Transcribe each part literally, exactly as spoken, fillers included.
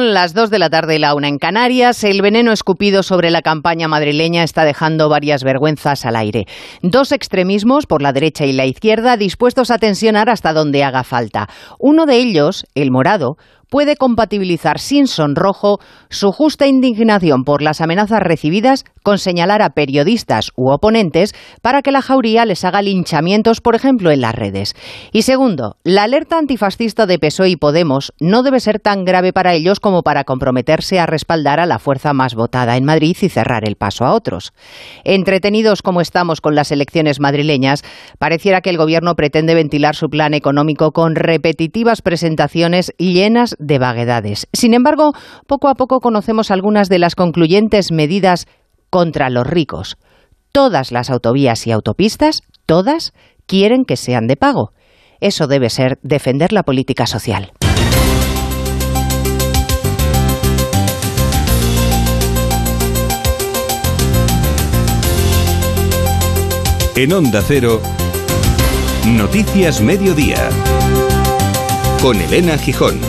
Son las dos de la tarde y la una en Canarias. El veneno escupido sobre la campaña madrileña está dejando varias vergüenzas al aire. Dos extremismos, por la derecha y la izquierda, dispuestos a tensionar hasta donde haga falta. Uno de ellos, el morado, puede compatibilizar sin sonrojo su justa indignación por las amenazas recibidas con señalar a periodistas u oponentes para que la jauría les haga linchamientos, por ejemplo, en las redes. Y segundo, la alerta antifascista de P S O E y Podemos no debe ser tan grave para ellos como para comprometerse a respaldar a la fuerza más votada en Madrid y cerrar el paso a otros. Entretenidos como estamos con las elecciones madrileñas, pareciera que el Gobierno pretende ventilar su plan económico con repetitivas presentaciones llenas de vaguedades. Sin embargo, poco a poco conocemos algunas de las concluyentes medidas contra los ricos. Todas las autovías y autopistas, todas, quieren que sean de pago. Eso debe ser defender la política social. En Onda Cero, Noticias Mediodía, con Elena Gijón.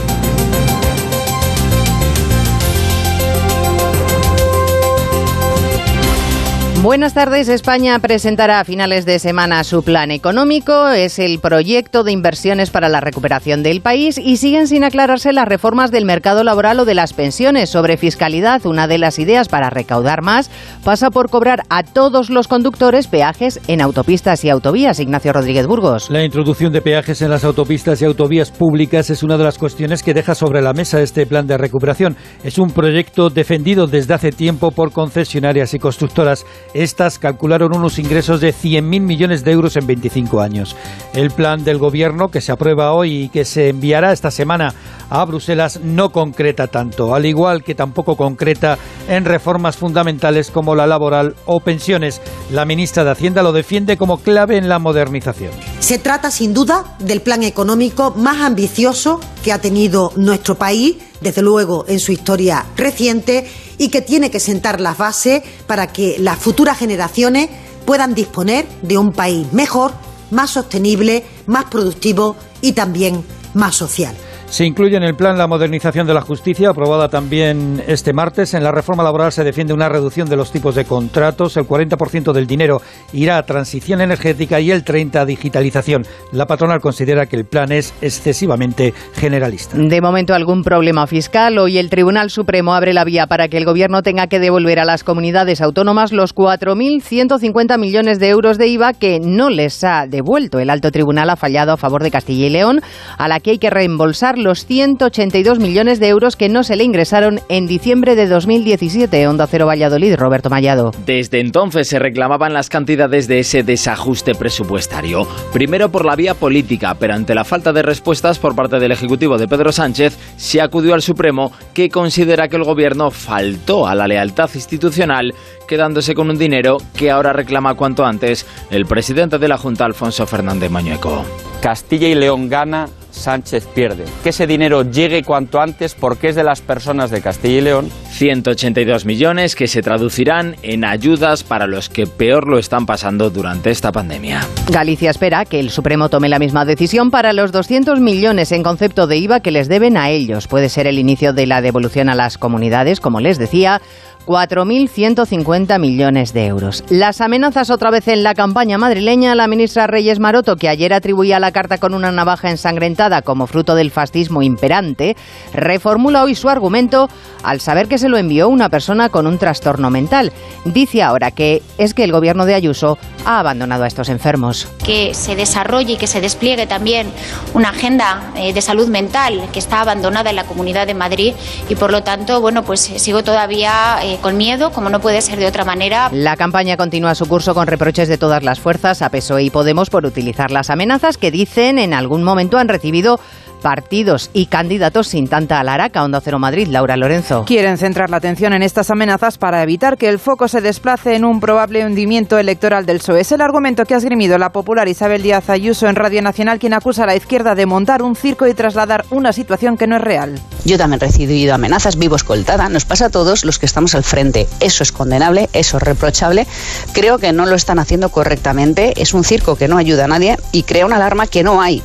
Buenas tardes. España presentará a finales de semana su plan económico. Es el proyecto de inversiones para la recuperación del país y siguen sin aclararse las reformas del mercado laboral o de las pensiones. Sobre fiscalidad, una de las ideas para recaudar más pasa por cobrar a todos los conductores peajes en autopistas y autovías. Ignacio Rodríguez Burgos. La introducción de peajes en las autopistas y autovías públicas es una de las cuestiones que deja sobre la mesa este plan de recuperación. Es un proyecto defendido desde hace tiempo por concesionarias y constructoras. Estas calcularon unos ingresos de cien mil millones de euros en veinticinco años. El plan del Gobierno, que se aprueba hoy y que se enviará esta semana a Bruselas, no concreta tanto, al igual que tampoco concreta en reformas fundamentales como la laboral o pensiones. La ministra de Hacienda lo defiende como clave en la modernización. Se trata, sin duda, del plan económico más ambicioso que ha tenido nuestro país, desde luego en su historia reciente, y que tiene que sentar las bases para que las futuras generaciones puedan disponer de un país mejor, más sostenible, más productivo y también más social. Se incluye en el plan la modernización de la justicia, aprobada también este martes. En la reforma laboral se defiende una reducción de los tipos de contratos. El cuarenta por ciento del dinero irá a transición energética y el treinta por ciento a digitalización. La patronal considera que el plan es excesivamente generalista. De momento, algún problema fiscal. Hoy el Tribunal Supremo abre la vía para que el Gobierno tenga que devolver a las comunidades autónomas los cuatro mil ciento cincuenta millones de euros de I V A que no les ha devuelto. El alto tribunal ha fallado a favor de Castilla y León, a la que hay que reembolsar los ciento ochenta y dos millones de euros que no se le ingresaron en diciembre de dos mil diecisiete. Onda Cero Valladolid, Roberto Mallado. Desde entonces se reclamaban las cantidades de ese desajuste presupuestario. Primero por la vía política, pero ante la falta de respuestas por parte del Ejecutivo de Pedro Sánchez, se acudió al Supremo, que considera que el Gobierno faltó a la lealtad institucional, quedándose con un dinero que ahora reclama cuanto antes el presidente de la Junta, Alfonso Fernández Mañueco. Castilla y León gana, Sánchez pierde. Que ese dinero llegue cuanto antes porque es de las personas de Castilla y León. ciento ochenta y dos millones que se traducirán en ayudas para los que peor lo están pasando durante esta pandemia. Galicia espera que el Supremo tome la misma decisión para los doscientos millones en concepto de I V A que les deben a ellos. Puede ser el inicio de la devolución a las comunidades, como les decía, cuatro mil ciento cincuenta millones de euros. Las amenazas otra vez en la campaña madrileña. La ministra Reyes Maroto, que ayer atribuía la carta con una navaja ensangrentada como fruto del fascismo imperante, reformula hoy su argumento al saber que se lo envió una persona con un trastorno mental. Dice ahora que es que el gobierno de Ayuso ha abandonado a estos enfermos. Que se desarrolle y que se despliegue también una agenda eh, de salud mental que está abandonada en la Comunidad de Madrid y por lo tanto, bueno, pues sigo todavía eh, con miedo, como no puede ser de otra manera. La campaña continúa su curso con reproches de todas las fuerzas a P S O E y Podemos por utilizar las amenazas que dicen en algún momento han recibido partidos y candidatos sin tanta alaraca. Onda Cero Madrid, Laura Lorenzo. Quieren centrar la atención en estas amenazas para evitar que el foco se desplace en un probable hundimiento electoral del P S O E. Es el argumento que ha esgrimido la popular Isabel Díaz Ayuso en Radio Nacional, quien acusa a la izquierda de montar un circo y trasladar una situación que no es real. Yo también he recibido amenazas, vivo escoltada, nos pasa a todos los que estamos al frente. Eso es condenable, eso es reprochable. Creo que no lo están haciendo correctamente, es un circo que no ayuda a nadie y crea una alarma que no hay.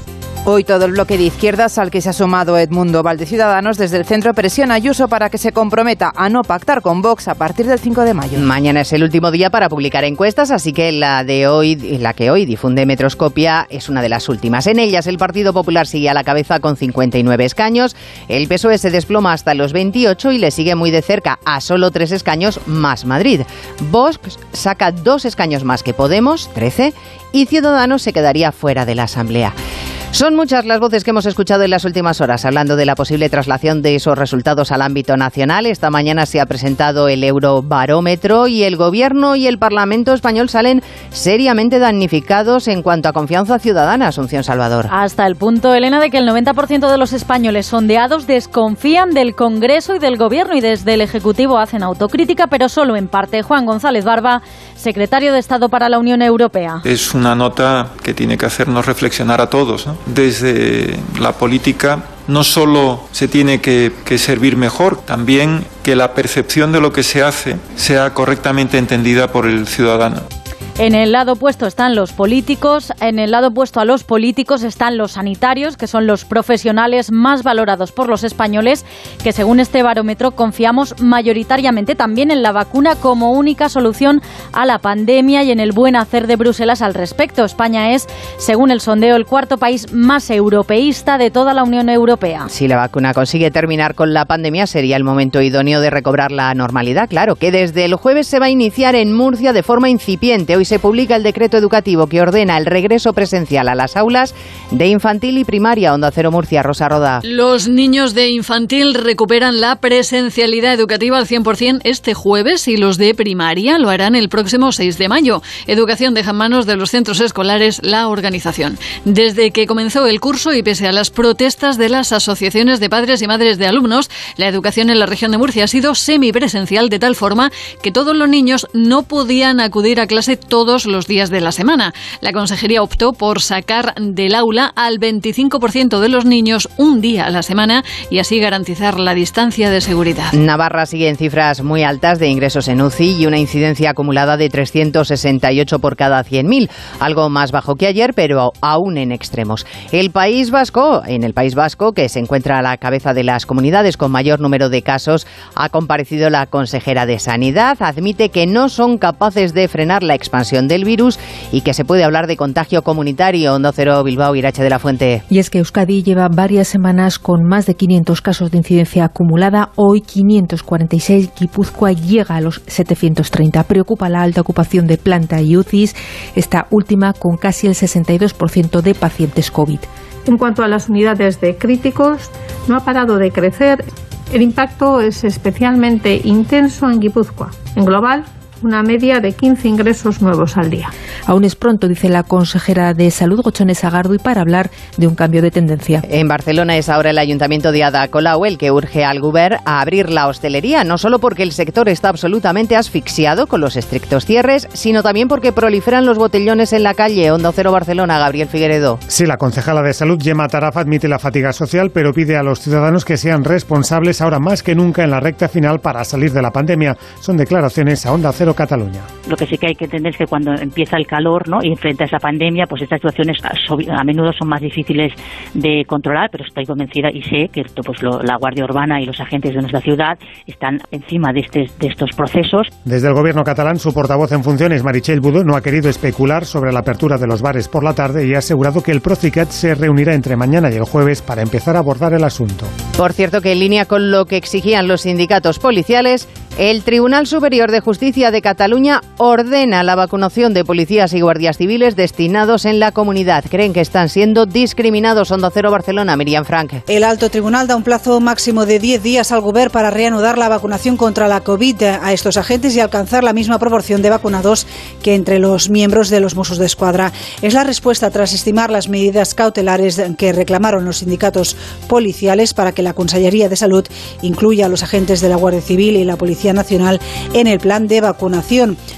Hoy todo el bloque de izquierdas al que se ha sumado Edmundo Valde Ciudadanos desde el centro presiona a Ayuso para que se comprometa a no pactar con Vox a partir del cinco de mayo. Mañana es el último día para publicar encuestas, así que la de hoy, la que hoy difunde Metroscopia es una de las últimas. En ellas el Partido Popular sigue a la cabeza con cincuenta y nueve escaños, el P S O E se desploma hasta los veintiocho y le sigue muy de cerca a solo tres escaños más Madrid. Vox saca dos escaños más que Podemos, trece, y Ciudadanos se quedaría fuera de la Asamblea. Son muchas las voces que hemos escuchado en las últimas horas hablando de la posible traslación de esos resultados al ámbito nacional. Esta mañana se ha presentado el Eurobarómetro y el Gobierno y el Parlamento español salen seriamente damnificados en cuanto a confianza ciudadana. Asunción Salvador. Hasta el punto, Elena, de que el noventa por ciento de los españoles sondeados desconfían del Congreso y del Gobierno y desde el Ejecutivo hacen autocrítica, pero solo en parte. Juan González Barba, secretario de Estado para la Unión Europea. Es una nota que tiene que hacernos reflexionar a todos, ¿no? Desde la política no solo se tiene que, que servir mejor, también que la percepción de lo que se hace sea correctamente entendida por el ciudadano. En el lado opuesto están los políticos, en el lado opuesto a los políticos están los sanitarios, que son los profesionales más valorados por los españoles, que según este barómetro confiamos mayoritariamente también en la vacuna como única solución a la pandemia y en el buen hacer de Bruselas al respecto. España es, según el sondeo, el cuarto país más europeísta de toda la Unión Europea. Si la vacuna consigue terminar con la pandemia, sería el momento idóneo de recobrar la normalidad. Claro, que desde el jueves se va a iniciar en Murcia de forma incipiente. Hoy se publica el decreto educativo que ordena el regreso presencial a las aulas de infantil y primaria. Onda Cero Murcia, Rosa Roda. Los niños de infantil recuperan la presencialidad educativa al cien por ciento este jueves y los de primaria lo harán el próximo seis de mayo. Educación deja en manos de los centros escolares la organización. Desde que comenzó el curso y pese a las protestas de las asociaciones de padres y madres de alumnos, la educación en la región de Murcia ha sido semipresencial de tal forma que todos los niños no podían acudir a clase todos los días de la semana. La consejería optó por sacar del aula al veinticinco por ciento de los niños un día a la semana y así garantizar la distancia de seguridad. Navarra sigue en cifras muy altas de ingresos en U C I y una incidencia acumulada de trescientos sesenta y ocho por cada cien mil, algo más bajo que ayer, pero aún en extremos. El País Vasco, en el País Vasco, que se encuentra a la cabeza de las comunidades con mayor número de casos, ha comparecido la consejera de Sanidad, admite que no son capaces de frenar la expansión del virus y que se puede hablar de contagio comunitario. Onda Cero Bilbao, Irache de la Fuente. Y es que Euskadi lleva varias semanas con más de quinientos casos de incidencia acumulada. Hoy quinientos cuarenta y seis. Guipúzcoa llega a los setecientos treinta. Preocupa la alta ocupación de planta y U C Is, esta última con casi el sesenta y dos por ciento de pacientes COVID. En cuanto a las unidades de críticos, no ha parado de crecer. El impacto es especialmente intenso en Guipúzcoa. En global, una media de quince ingresos nuevos al día. Aún es pronto, dice la consejera de Salud, Gochones Sagardui, para hablar de un cambio de tendencia. En Barcelona es ahora el Ayuntamiento de Ada Colau el que urge al Govern a abrir la hostelería, no solo porque el sector está absolutamente asfixiado con los estrictos cierres, sino también porque proliferan los botellones en la calle. Onda Cero Barcelona, Gabriel Figueredo. Sí, la concejala de Salud, Gemma Tarafa, admite la fatiga social, pero pide a los ciudadanos que sean responsables ahora más que nunca en la recta final para salir de la pandemia. Son declaraciones a Onda Cero Cataluña. Lo que sí que hay que entender es que cuando empieza el calor, ¿no?, y frente a esa pandemia, pues estas situaciones a menudo son más difíciles de controlar, pero estoy convencida y sé que esto, pues lo, la Guardia Urbana y los agentes de nuestra ciudad están encima de, este, de estos procesos. Desde el gobierno catalán, su portavoz en funciones, Meritxell Budó, no ha querido especular sobre la apertura de los bares por la tarde y ha asegurado que el Procicat se reunirá entre mañana y el jueves para empezar a abordar el asunto. Por cierto, que en línea con lo que exigían los sindicatos policiales, el Tribunal Superior de Justicia de Cataluña ordena la vacunación de policías y guardias civiles destinados en la comunidad. Creen que están siendo discriminados. Onda Cero Barcelona, Miriam Frank. El alto tribunal da un plazo máximo de diez días al Govern para reanudar la vacunación contra la COVID a estos agentes y alcanzar la misma proporción de vacunados que entre los miembros de los Mossos d'Esquadra. Es la respuesta tras estimar las medidas cautelares que reclamaron los sindicatos policiales para que la Consellería de Salud incluya a los agentes de la Guardia Civil y la Policía Nacional en el plan de vacunación.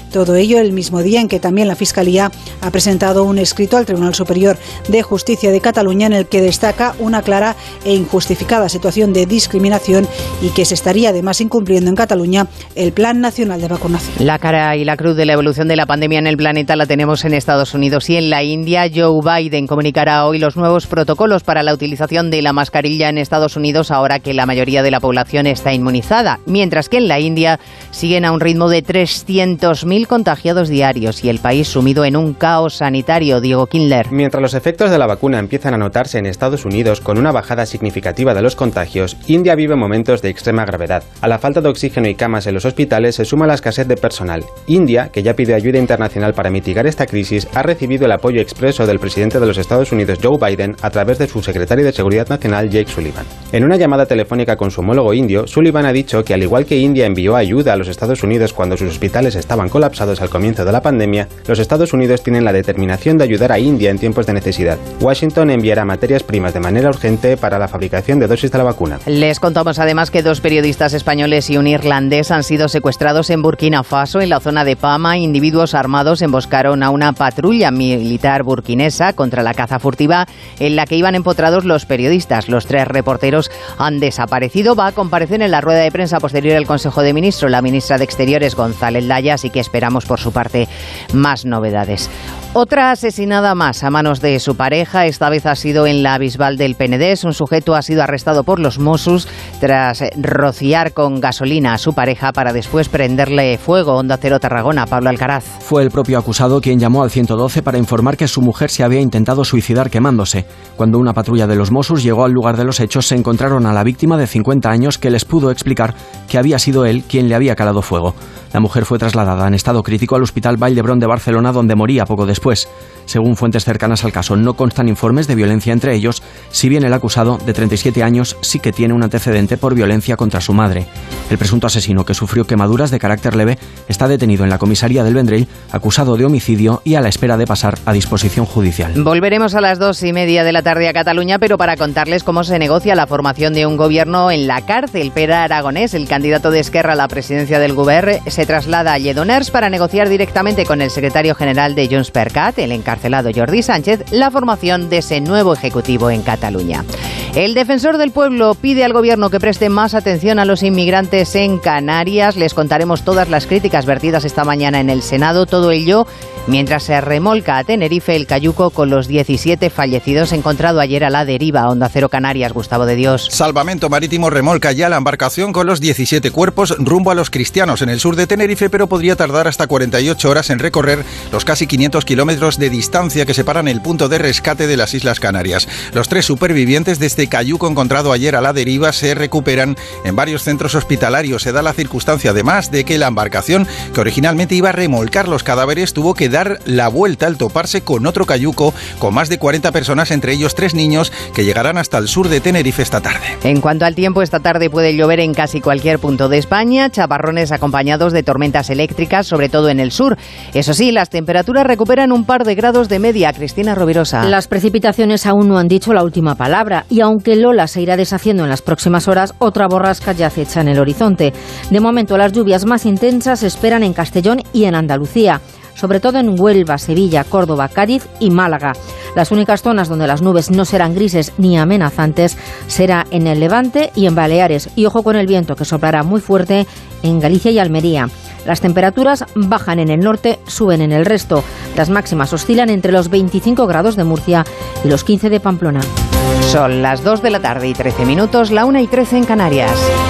Todo ello el mismo día en que también la Fiscalía ha presentado un escrito al Tribunal Superior de Justicia de Cataluña en el que destaca una clara e injustificada situación de discriminación y que se estaría además incumpliendo en Cataluña el Plan Nacional de Vacunación. La cara y la cruz de la evolución de la pandemia en el planeta la tenemos en Estados Unidos y en la India. Joe Biden comunicará hoy los nuevos protocolos para la utilización de la mascarilla en Estados Unidos ahora que la mayoría de la población está inmunizada, mientras que en la India siguen a un ritmo de trescientos mil contagiados diarios y el país sumido en un caos sanitario. Diego Kindler. Mientras los efectos de la vacuna empiezan a notarse en Estados Unidos con una bajada significativa de los contagios, India vive momentos de extrema gravedad. A la falta de oxígeno y camas en los hospitales se suma la escasez de personal. India, que ya pide ayuda internacional para mitigar esta crisis, ha recibido el apoyo expreso del presidente de los Estados Unidos, Joe Biden, a través de su secretario de Seguridad Nacional, Jake Sullivan. En una llamada telefónica con su homólogo indio, Sullivan ha dicho que al igual que India envió ayuda a los Estados Unidos cuando sus hospitales estaban colapsados al comienzo de la pandemia, los Estados Unidos tienen la determinación de ayudar a India en tiempos de necesidad. Washington enviará materias primas de manera urgente para la fabricación de dosis de la vacuna. Les contamos además que dos periodistas españoles y un irlandés han sido secuestrados en Burkina Faso, en la zona de Pama. Individuos armados emboscaron a una patrulla militar burkinesa contra la caza furtiva en la que iban empotrados los periodistas. Los tres reporteros han desaparecido. Va a comparecer en la rueda de prensa posterior al Consejo de Ministros la ministra de Exteriores, González Daya, así que esperamos por su parte más novedades. Otra asesinada más a manos de su pareja, esta vez ha sido en la Bisbal del Penedès. Un sujeto ha sido arrestado por los Mossos tras rociar con gasolina a su pareja para después prenderle fuego. Onda Cero Tarragona, Pablo Alcaraz. Fue el propio acusado quien llamó al ciento doce para informar que su mujer se había intentado suicidar quemándose. Cuando una patrulla de los Mossos llegó al lugar de los hechos, se encontraron a la víctima de cincuenta años que les pudo explicar que había sido él quien le había calado fuego. La mujer fue trasladada en estado crítico al Hospital Vall d'Hebron de Barcelona, donde moría poco después. Según fuentes cercanas al caso, no constan informes de violencia entre ellos, si bien el acusado, de treinta y siete años, sí que tiene un antecedente por violencia contra su madre. El presunto asesino, que sufrió quemaduras de carácter leve, está detenido en la comisaría del Vendrell, acusado de homicidio y a la espera de pasar a disposición judicial. Volveremos a las dos y media de la tarde a Cataluña, pero para contarles cómo se negocia la formación de un gobierno en la cárcel. Pere Aragonés, el candidato de Esquerra a la presidencia del Govern, se traslada a Lledoners para negociar directamente con el secretario general de Junts per Cat, el encarcelado Jordi Sánchez, la formación de ese nuevo ejecutivo en Cataluña. El defensor del pueblo pide al gobierno que preste más atención a los inmigrantes en Canarias. Les contaremos todas las críticas vertidas esta mañana en el Senado, todo ello mientras se remolca a Tenerife el cayuco con los diecisiete fallecidos encontrado ayer a la deriva. Onda Cero Canarias, Gustavo de Dios. Salvamento Marítimo remolca ya la embarcación con los diecisiete cuerpos rumbo a Los Cristianos en el sur de Tenerife, pero podría tardar hasta cuarenta y ocho horas en recorrer los casi quinientos kilómetros de distancia que separan el punto de rescate de las Islas Canarias. Los tres supervivientes de este cayuco encontrado ayer a la deriva se recuperan en varios centros hospitalarios. Se da la circunstancia además de que la embarcación, que originalmente iba a remolcar los cadáveres, tuvo que dar la vuelta al toparse con otro cayuco con más de cuarenta personas, entre ellos tres niños, que llegarán hasta el sur de Tenerife esta tarde. En cuanto al tiempo, esta tarde puede llover en casi cualquier punto de España, chaparrones acompañados de tormentas eléctricas, sobre todo en el sur. Eso sí, las temperaturas recuperan un par de grados de media. Cristina Rovirosa. Las precipitaciones aún no han dicho la última palabra y aunque Lola se irá deshaciendo en las próximas horas, otra borrasca ya acecha en el horizonte. De momento, las lluvias más intensas se esperan en Castellón y en Andalucía, sobre todo en Huelva, Sevilla, Córdoba, Cádiz y Málaga. Las únicas zonas donde las nubes no serán grises ni amenazantes será en el Levante y en Baleares. Y ojo con el viento, que soplará muy fuerte en Galicia y Almería. Las temperaturas bajan en el norte, suben en el resto. Las máximas oscilan entre los veinticinco grados de Murcia y los quince de Pamplona. Son las dos de la tarde y trece minutos, la una y trece en Canarias.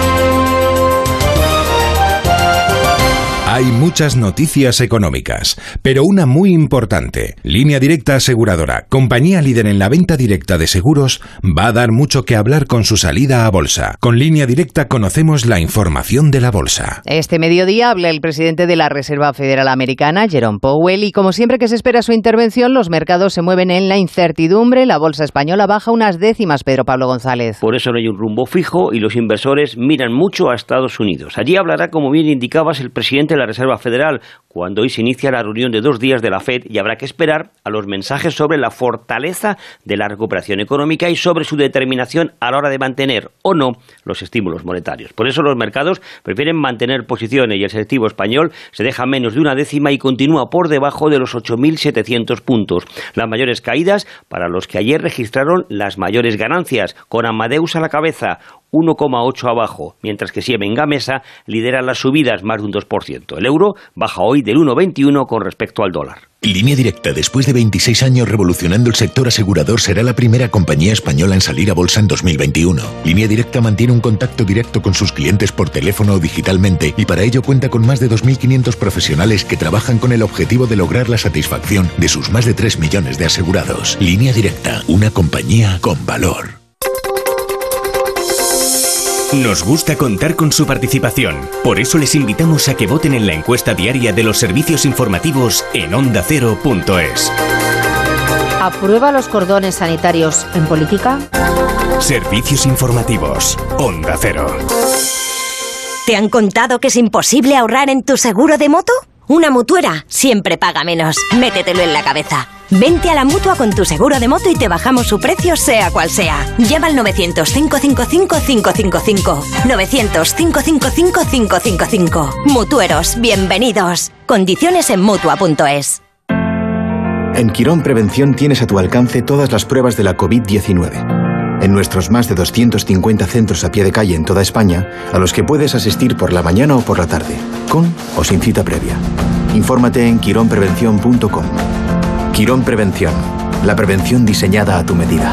Hay muchas noticias económicas, pero una muy importante. Línea Directa Aseguradora, compañía líder en la venta directa de seguros, va a dar mucho que hablar con su salida a bolsa. Con Línea Directa conocemos la información de la bolsa. Este mediodía habla el presidente de la Reserva Federal Americana, Jerome Powell, y como siempre que se espera su intervención, los mercados se mueven en la incertidumbre. La bolsa española baja unas décimas, Pedro Pablo González. Por eso no hay un rumbo fijo y los inversores miran mucho a Estados Unidos. Allí hablará, como bien indicabas, el presidente de la la Reserva Federal, cuando hoy se inicia la reunión de dos días de la Fed y habrá que esperar a los mensajes sobre la fortaleza de la recuperación económica y sobre su determinación a la hora de mantener o no los estímulos monetarios. Por eso los mercados prefieren mantener posiciones y el selectivo español se deja menos de una décima y continúa por debajo de los ocho mil setecientos puntos. Las mayores caídas para los que ayer registraron las mayores ganancias, con Amadeus a la cabeza, uno coma ocho abajo, mientras que Siemens Gamesa lidera las subidas, más de un dos por ciento. El euro baja hoy del uno coma veintiuno con respecto al dólar. Línea Directa, después de veintiséis años revolucionando el sector asegurador, será la primera compañía española en salir a bolsa en dos mil veintiuno. Línea Directa mantiene un contacto directo con sus clientes por teléfono o digitalmente y para ello cuenta con más de dos mil quinientos profesionales que trabajan con el objetivo de lograr la satisfacción de sus más de tres millones de asegurados. Línea Directa, una compañía con valor. Nos gusta contar con su participación. Por eso les invitamos a que voten en la encuesta diaria de los servicios informativos en onda cero punto es. ¿Aprueba los cordones sanitarios en política? Servicios informativos. Onda Cero. ¿Te han contado que es imposible ahorrar en tu seguro de moto? Una mutuera siempre paga menos. Métetelo en la cabeza. Vente a la Mutua con tu seguro de moto y te bajamos su precio sea cual sea. Llama al novecientos, cinco cinco cinco, cinco cinco cinco. novecientos, cinco cinco cinco, cinco cinco cinco. Mutueros, bienvenidos. Condiciones en Mutua punto es. En Quirón Prevención tienes a tu alcance todas las pruebas de la covid diecinueve. En nuestros más de doscientos cincuenta centros a pie de calle en toda España, a los que puedes asistir por la mañana o por la tarde, con o sin cita previa. Infórmate en quirón prevención punto com. Quirón Prevención, la prevención diseñada a tu medida.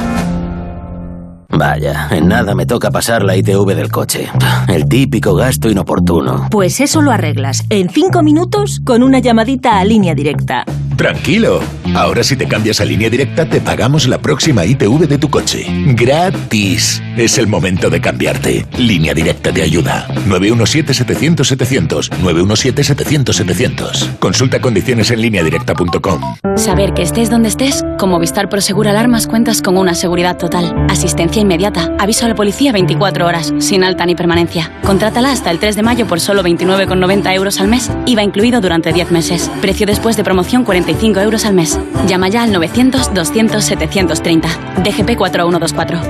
Vaya, en nada me toca pasar la I T V del coche. El típico gasto inoportuno. Pues eso lo arreglas en cinco minutos con una llamadita a Línea Directa. Tranquilo, ahora si te cambias a Línea Directa te pagamos la próxima I T V de tu coche. ¡Gratis! Es el momento de cambiarte. Línea Directa te ayuda. nueve uno siete, setecientos, setecientos. nueve uno siete, setecientos, setecientos. Consulta condiciones en línea directa punto com. Saber que estés donde estés, con Movistar Prosegur Alarmas cuentas con una seguridad total. Asistencia inmediata. Aviso a la policía veinticuatro horas, sin alta ni permanencia. Contrátala hasta el tres de mayo por solo veintinueve con noventa euros al mes. I V A incluido durante diez meses. Precio después de promoción cuarenta y cinco euros al mes. Llama ya al novecientos, doscientos, setecientos treinta. D G P cuatro uno dos cuatro.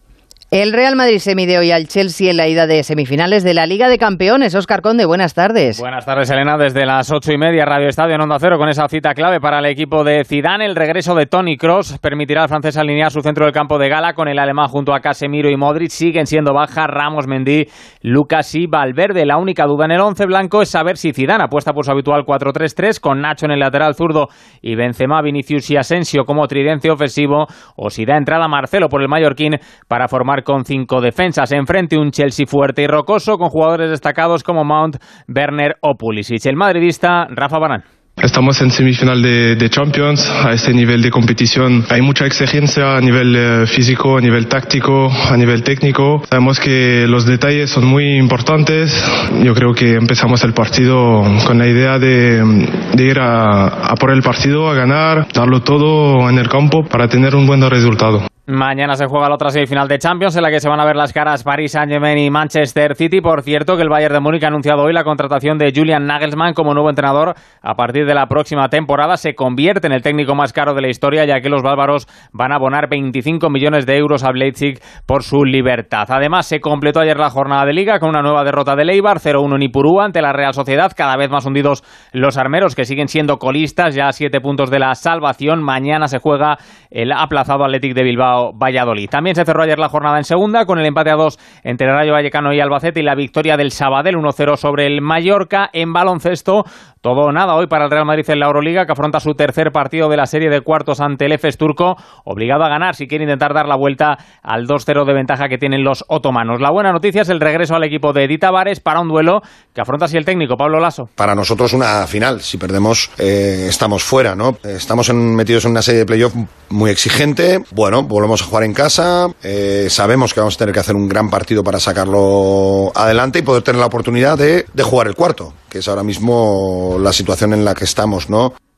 El Real Madrid se mide hoy al Chelsea en la ida de semifinales de la Liga de Campeones. Óscar Conde, buenas tardes. Buenas tardes, Elena, desde las ocho y media, Radio Estadio en Onda Cero, con esa cita clave para el equipo de Zidane. El regreso de Toni Kroos permitirá al francés alinear su centro del campo de gala con el alemán junto a Casemiro y Modric. Siguen siendo bajas Ramos, Mendy, Lucas y Valverde. La única duda en el once blanco es saber si Zidane apuesta por su habitual cuatro tres tres con Nacho en el lateral zurdo y Benzema, Vinicius y Asensio como tridente ofensivo, o si da entrada Marcelo por el mallorquín para formar con cinco defensas. Enfrente un Chelsea fuerte y rocoso con jugadores destacados como Mount, Werner o Pulisic. El madridista Rafa Varane. Estamos en semifinal de, de Champions. A este nivel de competición hay mucha exigencia a nivel eh, físico, a nivel táctico, a nivel técnico. Sabemos que los detalles son muy importantes. Yo creo que empezamos el partido con la idea de, de ir a, a por el partido, a ganar, darlo todo en el campo para tener un buen resultado. Mañana se juega la otra semifinal de Champions en la que se van a ver las caras Paris Saint-Germain y Manchester City. Por cierto, que el Bayern de Múnich ha anunciado hoy la contratación de Julian Nagelsmann como nuevo entrenador a partir de la próxima temporada. Se convierte en el técnico más caro de la historia, ya que los bárbaros van a abonar veinticinco millones de euros al Leipzig por su libertad. Además, se completó ayer la jornada de Liga con una nueva derrota del Eibar, cero uno en Ipurúa ante la Real Sociedad. Cada vez más hundidos los armeros, que siguen siendo colistas, ya a siete puntos de la salvación. Mañana se juega el aplazado Athletic de Bilbao Valladolid. También se cerró ayer la jornada en segunda con el empate a dos entre Rayo Vallecano y Albacete y la victoria del Sabadell uno cero sobre el Mallorca. En baloncesto, todo o nada hoy para el Real Madrid en la Euroliga, que afronta su tercer partido de la serie de cuartos ante el Efes turco, obligado a ganar si quiere intentar dar la vuelta al dos cero de ventaja que tienen los otomanos. La buena noticia es el regreso al equipo de Edi Tavares para un duelo que afronta así el técnico Pablo Lasso. Para nosotros una final, si perdemos eh, estamos fuera, ¿no? Estamos en, metidos en una serie de playoff muy exigente. Bueno, volvemos a jugar en casa, eh, sabemos que vamos a tener que hacer un gran partido para sacarlo adelante y poder tener la oportunidad de, de jugar el cuarto, que es ahora mismo la situación en la que estamos, ¿no?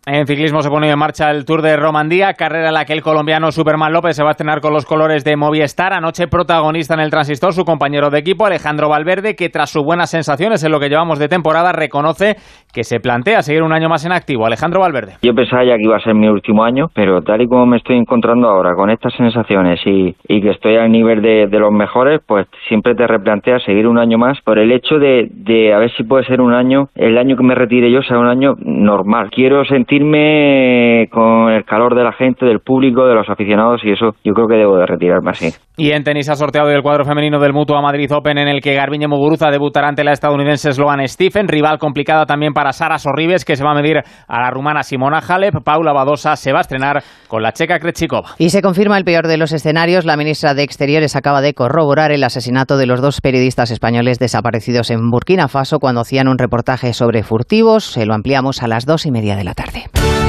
En ciclismo se pone en marcha el Tour de Romandía, carrera en la que el colombiano Superman López se va a estrenar con los colores de Movistar. Anoche protagonista en el Transistor su compañero de equipo Alejandro Valverde, que tras sus buenas sensaciones en lo que llevamos de temporada reconoce que se plantea seguir un año más en activo. Alejandro Valverde. Yo pensaba ya que iba a ser mi último año, pero tal y como me estoy encontrando ahora con estas sensaciones y, y que estoy al nivel de, de los mejores, pues siempre te replanteas seguir un año más por el hecho de, de a ver si puede ser un año, el año que me retire yo sea un año normal. Quiero sentirme con el calor de la gente, del público, de los aficionados, y eso yo creo que debo de retirarme así. Y en tenis ha sorteado el cuadro femenino del Mutua Madrid Open, en el que Garbiñe Muguruza debutará ante la estadounidense Sloane Stephen, rival complicada también para Sara Sorribes, que se va a medir a la rumana Simona Halep. Paula Badosa se va a estrenar con la checa Krejcikova. Y se confirma el peor de los escenarios. La ministra de Exteriores acaba de corroborar el asesinato de los dos periodistas españoles desaparecidos en Burkina Faso cuando hacían un reportaje sobre furtivos. Se lo ampliamos a las dos y media de la tarde.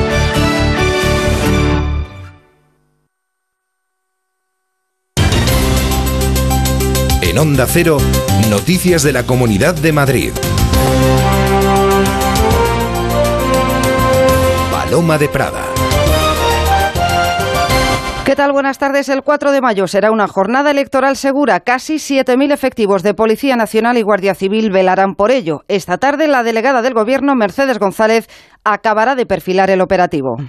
En Onda Cero, noticias de la Comunidad de Madrid. Paloma de Prada. ¿Qué tal? Buenas tardes. El cuatro de mayo será una jornada electoral segura. Casi siete mil efectivos de Policía Nacional y Guardia Civil velarán por ello. Esta tarde, la delegada del Gobierno, Mercedes González, acabará de perfilar el operativo.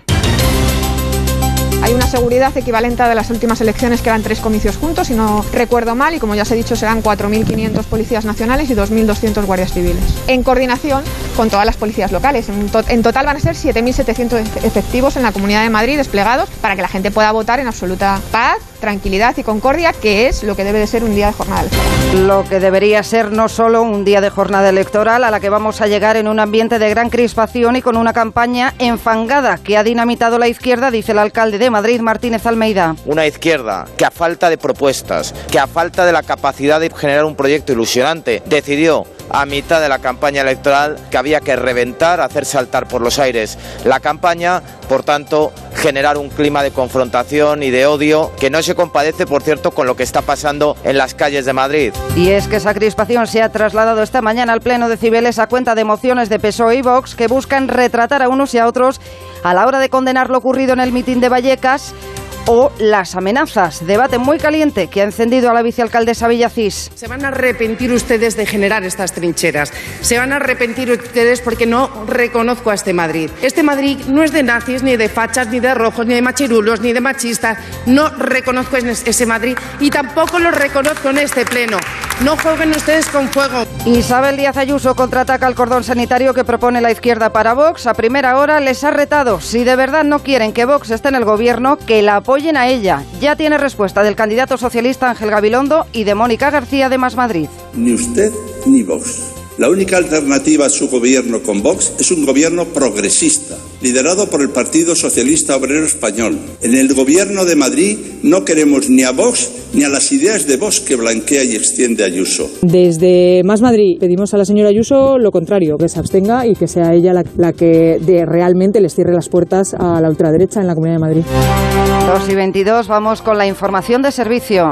Hay una seguridad equivalente a de las últimas elecciones, que eran tres comicios juntos, si no recuerdo mal, y como ya os he dicho, serán cuatro mil quinientos policías nacionales y dos mil doscientos guardias civiles, en coordinación con todas las policías locales. En, to- en total van a ser siete mil setecientos efectivos en la Comunidad de Madrid desplegados para que la gente pueda votar en absoluta paz, tranquilidad y concordia, que es lo que debe de ser un día de jornada electoral. Lo que debería ser no solo un día de jornada electoral, a la que vamos a llegar en un ambiente de gran crispación y con una campaña enfangada que ha dinamitado la izquierda, dice el alcalde de Madrid, Martínez Almeida. Una izquierda que, a falta de propuestas, que a falta de la capacidad de generar un proyecto ilusionante, decidió a mitad de la campaña electoral que había que reventar, hacer saltar por los aires la campaña, por tanto, generar un clima de confrontación y de odio que no se compadece, por cierto, con lo que está pasando en las calles de Madrid. Y es que esa crispación se ha trasladado esta mañana al Pleno de Cibeles a cuenta de mociones de P S O E y Vox que buscan retratar a unos y a otros a la hora de condenar lo ocurrido en el mitin de Vallecas o las amenazas. Debate muy caliente que ha encendido a la vicealcaldesa Villacís. Se van a arrepentir ustedes de generar estas trincheras. Se van a arrepentir ustedes porque no reconozco a este Madrid. Este Madrid no es de nazis, ni de fachas, ni de rojos, ni de machirulos, ni de machistas. No reconozco ese Madrid y tampoco lo reconozco en este pleno. No jueguen ustedes con fuego. Isabel Díaz Ayuso contraataca al cordón sanitario que propone la izquierda para Vox. A primera hora les ha retado. Si de verdad no quieren que Vox esté en el gobierno, que la apoyen a ella. Ya tiene respuesta del candidato socialista Ángel Gabilondo y de Mónica García de Más Madrid. Ni usted ni Vox. La única alternativa a su gobierno con Vox es un gobierno progresista, liderado por el Partido Socialista Obrero Español. En el gobierno de Madrid no queremos ni a Vox ni a las ideas de Vox que blanquea y extiende Ayuso. Desde Más Madrid pedimos a la señora Ayuso lo contrario, que se abstenga y que sea ella la, la que de realmente les cierre las puertas a la ultraderecha en la Comunidad de Madrid. dos y veintidós, vamos con la información de servicio.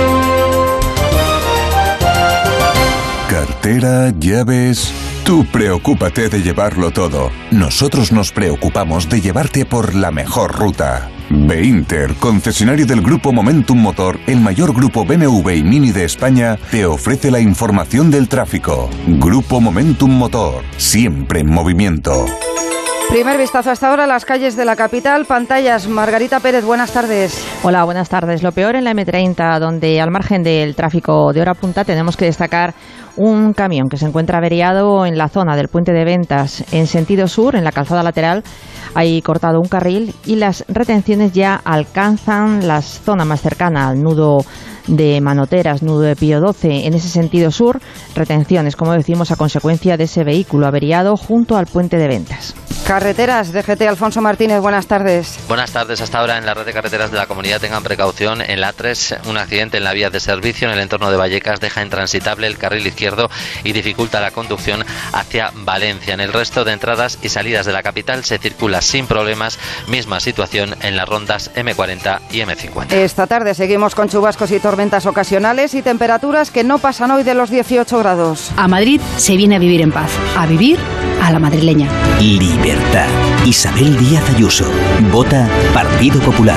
Cartera, llaves... Tú preocúpate de llevarlo todo. Nosotros nos preocupamos de llevarte por la mejor ruta. Beinter, concesionario del Grupo Momentum Motor, el mayor grupo B M W y Mini de España, te ofrece la información del tráfico. Grupo Momentum Motor, siempre en movimiento. Primer vistazo hasta ahora a las calles de la capital. Pantallas, Margarita Pérez, buenas tardes. Hola, buenas tardes. Lo peor en la eme treinta, donde al margen del tráfico de hora punta tenemos que destacar un camión que se encuentra averiado en la zona del puente de Ventas en sentido sur, en la calzada lateral. Hay cortado un carril y las retenciones ya alcanzan la zona más cercana al nudo de Manoteras, nudo de Pío doce, en ese sentido sur, retenciones, como decimos, a consecuencia de ese vehículo averiado junto al puente de Ventas. Carreteras, D G T, Alfonso Martínez, buenas tardes. Buenas tardes. Hasta ahora en la red de carreteras de la comunidad tengan precaución. En la A tres, un accidente en la vía de servicio en el entorno de Vallecas deja intransitable el carril izquierdo y dificulta la conducción hacia Valencia. En el resto de entradas y salidas de la capital se circula sin problemas. Misma situación en las rondas eme cuarenta y eme cincuenta. Esta tarde seguimos con chubascos y tormentas ocasionales y temperaturas que no pasan hoy de los dieciocho grados. A Madrid se viene a vivir en paz, a vivir a la madrileña. Libertad. Isabel Díaz Ayuso. Vota Partido Popular.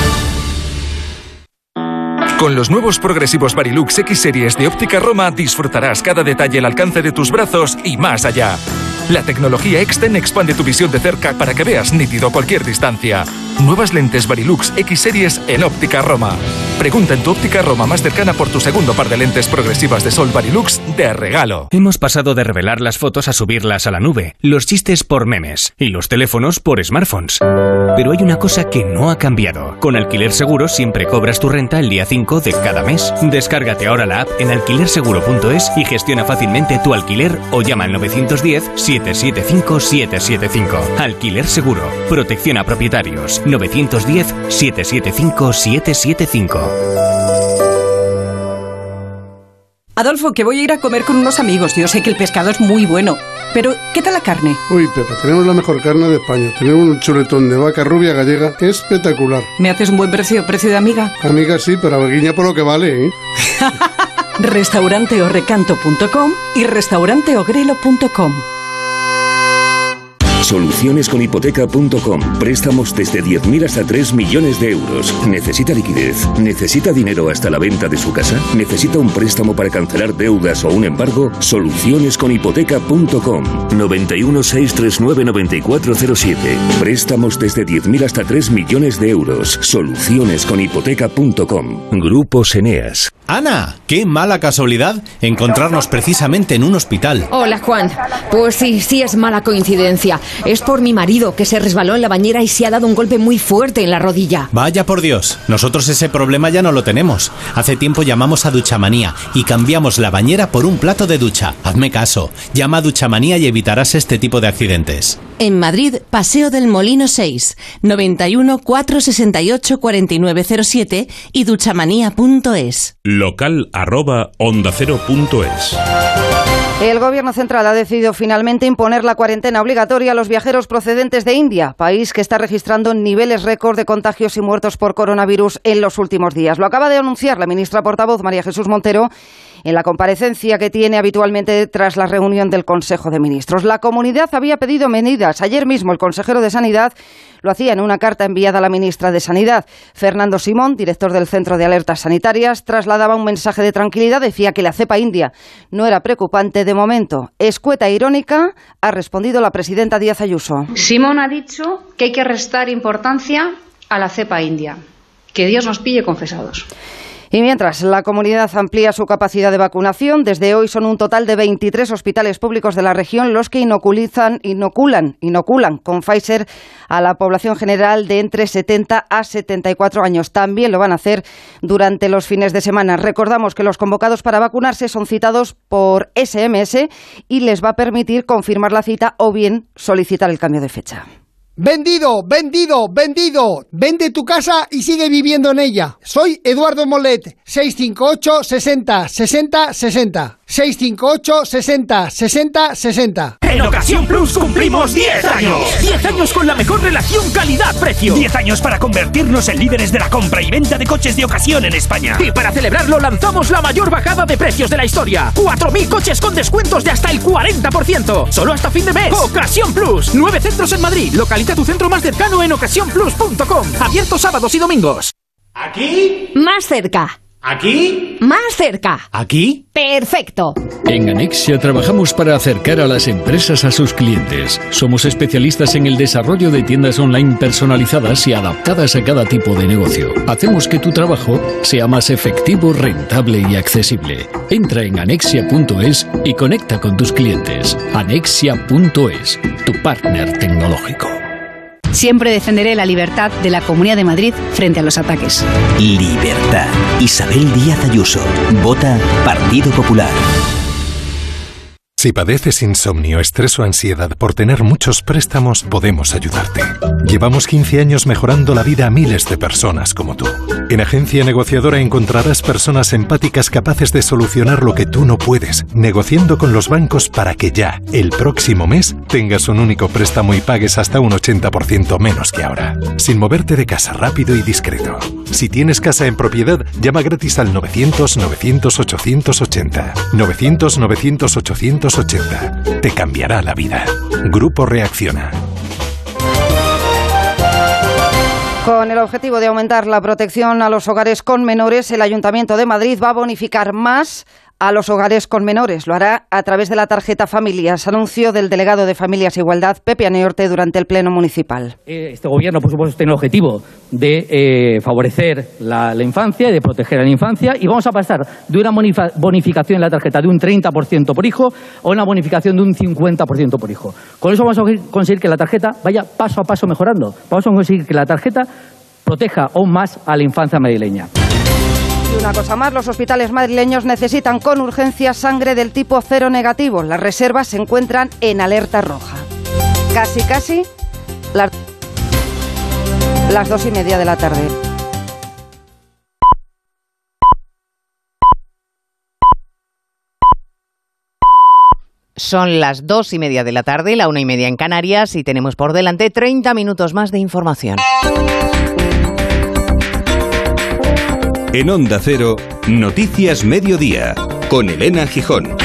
Con los nuevos progresivos Varilux X Series de Óptica Roma disfrutarás cada detalle al alcance de tus brazos y más allá. La tecnología Exten expande tu visión de cerca para que veas nítido cualquier distancia. Nuevas lentes Varilux X Series en Óptica Roma. Pregunta en tu Óptica Roma más cercana por tu segundo par de lentes progresivas de sol Varilux de regalo. Hemos pasado de revelar las fotos a subirlas a la nube, los chistes por memes y los teléfonos por smartphones. Pero hay una cosa que no ha cambiado. Con Alquiler Seguro siempre cobras tu renta el día cinco de cada mes. Descárgate ahora la app en alquiler seguro punto es y gestiona fácilmente tu alquiler o llama al nueve uno cero, siete siete cinco, siete siete cinco. Alquiler Seguro. Protección a propietarios. nueve uno cero, siete siete cinco, siete siete cinco. Adolfo, que voy a ir a comer con unos amigos. Yo sé que el pescado es muy bueno, pero ¿qué tal la carne? Uy, Pepa, tenemos la mejor carne de España. Tenemos un chuletón de vaca rubia gallega espectacular. ¿Me haces un buen precio, precio de amiga? Amiga sí, pero aveguiña por lo que vale, ¿eh? restaurante orrecanto punto com y restaurante ogrelo punto com. Soluciones con hipoteca punto com. Préstamos desde diez mil hasta tres millones de euros. ¿Necesita liquidez? ¿Necesita dinero hasta la venta de su casa? ¿Necesita un préstamo para cancelar deudas o un embargo? Soluciones con hipoteca punto com. noventa y uno, seiscientos treinta y nueve, noventa y cuatro cero siete. Préstamos desde diez mil hasta tres millones de euros. Soluciones con hipoteca punto com. Grupos Eneas. Ana, qué mala casualidad encontrarnos precisamente en un hospital. Hola, Juan. Pues sí, sí es mala coincidencia. Es por mi marido, que se resbaló en la bañera y se ha dado un golpe muy fuerte en la rodilla. Vaya por Dios, nosotros ese problema ya no lo tenemos. Hace tiempo llamamos a Duchamanía y cambiamos la bañera por un plato de ducha. Hazme caso, llama a Duchamanía y evitarás este tipo de accidentes. En Madrid, Paseo del Molino seis, noventa y uno, cuatrocientos sesenta y ocho, cuarenta y nueve cero siete y duchamanía punto es. Local arroba onda cero punto es. El Gobierno central ha decidido finalmente imponer la cuarentena obligatoria a los viajeros procedentes de India, país que está registrando niveles récord de contagios y muertos por coronavirus en los últimos días. Lo acaba de anunciar la ministra portavoz María Jesús Montero en la comparecencia que tiene habitualmente tras la reunión del Consejo de Ministros. La comunidad había pedido medidas. Ayer mismo el consejero de Sanidad lo hacía en una carta enviada a la ministra de Sanidad. Fernando Simón, director del Centro de Alertas Sanitarias, trasladaba un mensaje de tranquilidad. Decía que la cepa india no era preocupante de momento. Escueta e irónica ha respondido la presidenta Díaz Ayuso. Simón ha dicho que hay que restar importancia a la cepa india. Que Dios nos pille confesados. Y mientras la comunidad amplía su capacidad de vacunación, desde hoy son un total de veintitrés hospitales públicos de la región los que inoculizan, inoculan, inoculan con Pfizer a la población general de entre setenta a setenta y cuatro años. También lo van a hacer durante los fines de semana. Recordamos que los convocados para vacunarse son citados por ese eme ese y les va a permitir confirmar la cita o bien solicitar el cambio de fecha. Vendido, vendido, vendido. Vende tu casa y sigue viviendo en ella. Soy Eduardo Molet, seis cinco ocho, sesenta, sesenta, sesenta. seis cinco ocho, sesenta, sesenta, sesenta. En Ocasión Plus cumplimos diez años. diez años con la mejor relación calidad-precio. diez años para convertirnos en líderes de la compra y venta de coches de ocasión en España. Y para celebrarlo lanzamos la mayor bajada de precios de la historia. cuatro mil coches con descuentos de hasta el cuarenta por ciento. Solo hasta fin de mes. Ocasión Plus. Nueve centros en Madrid. Localiza tu centro más cercano en ocasión plus punto com. Abierto sábados y domingos. ¿Aquí? Más cerca. ¿Aquí? Más cerca. ¿Aquí? Perfecto. En Anexia trabajamos para acercar a las empresas a sus clientes. Somos especialistas en el desarrollo de tiendas online personalizadas y adaptadas a cada tipo de negocio. Hacemos que tu trabajo sea más efectivo, rentable y accesible. Entra en anexia punto es y conecta con tus clientes. anexia punto es, tu partner tecnológico. Siempre defenderé la libertad de la Comunidad de Madrid frente a los ataques. Libertad. Isabel Díaz Ayuso. Vota Partido Popular. Si padeces insomnio, estrés o ansiedad por tener muchos préstamos, podemos ayudarte. Llevamos quince años mejorando la vida a miles de personas como tú. En Agencia Negociadora encontrarás personas empáticas capaces de solucionar lo que tú no puedes, negociando con los bancos para que ya, el próximo mes, tengas un único préstamo y pagues hasta un ochenta por ciento menos que ahora. Sin moverte de casa, rápido y discreto. Si tienes casa en propiedad, llama gratis al novecientos, novecientos, ochocientos ochenta. novecientos, novecientos, ochocientos ochenta. Te cambiará la vida. Grupo Reacciona. Con el objetivo de aumentar la protección a los hogares con menores, el Ayuntamiento de Madrid va a bonificar más a los hogares con menores. Lo hará a través de la tarjeta Familias, anuncio del delegado de Familias e Igualdad, Pepe Aneorte, durante el Pleno Municipal. Este Gobierno, por supuesto, tiene el objetivo de eh, favorecer la, la infancia y de proteger a la infancia, y vamos a pasar de una bonificación en la tarjeta de un treinta por ciento por hijo a una bonificación de un cincuenta por ciento por hijo. Con eso vamos a conseguir que la tarjeta vaya paso a paso mejorando. Vamos a conseguir que la tarjeta proteja aún más a la infancia madrileña. Y una cosa más, los hospitales madrileños necesitan con urgencia sangre del tipo cero negativo. Las reservas se encuentran en alerta roja. Casi, casi las, las dos y media de la tarde. Son las dos y media de la tarde, la una y media en Canarias, y tenemos por delante treinta minutos más de información. En Onda Cero, Noticias Mediodía, con Elena Gijón.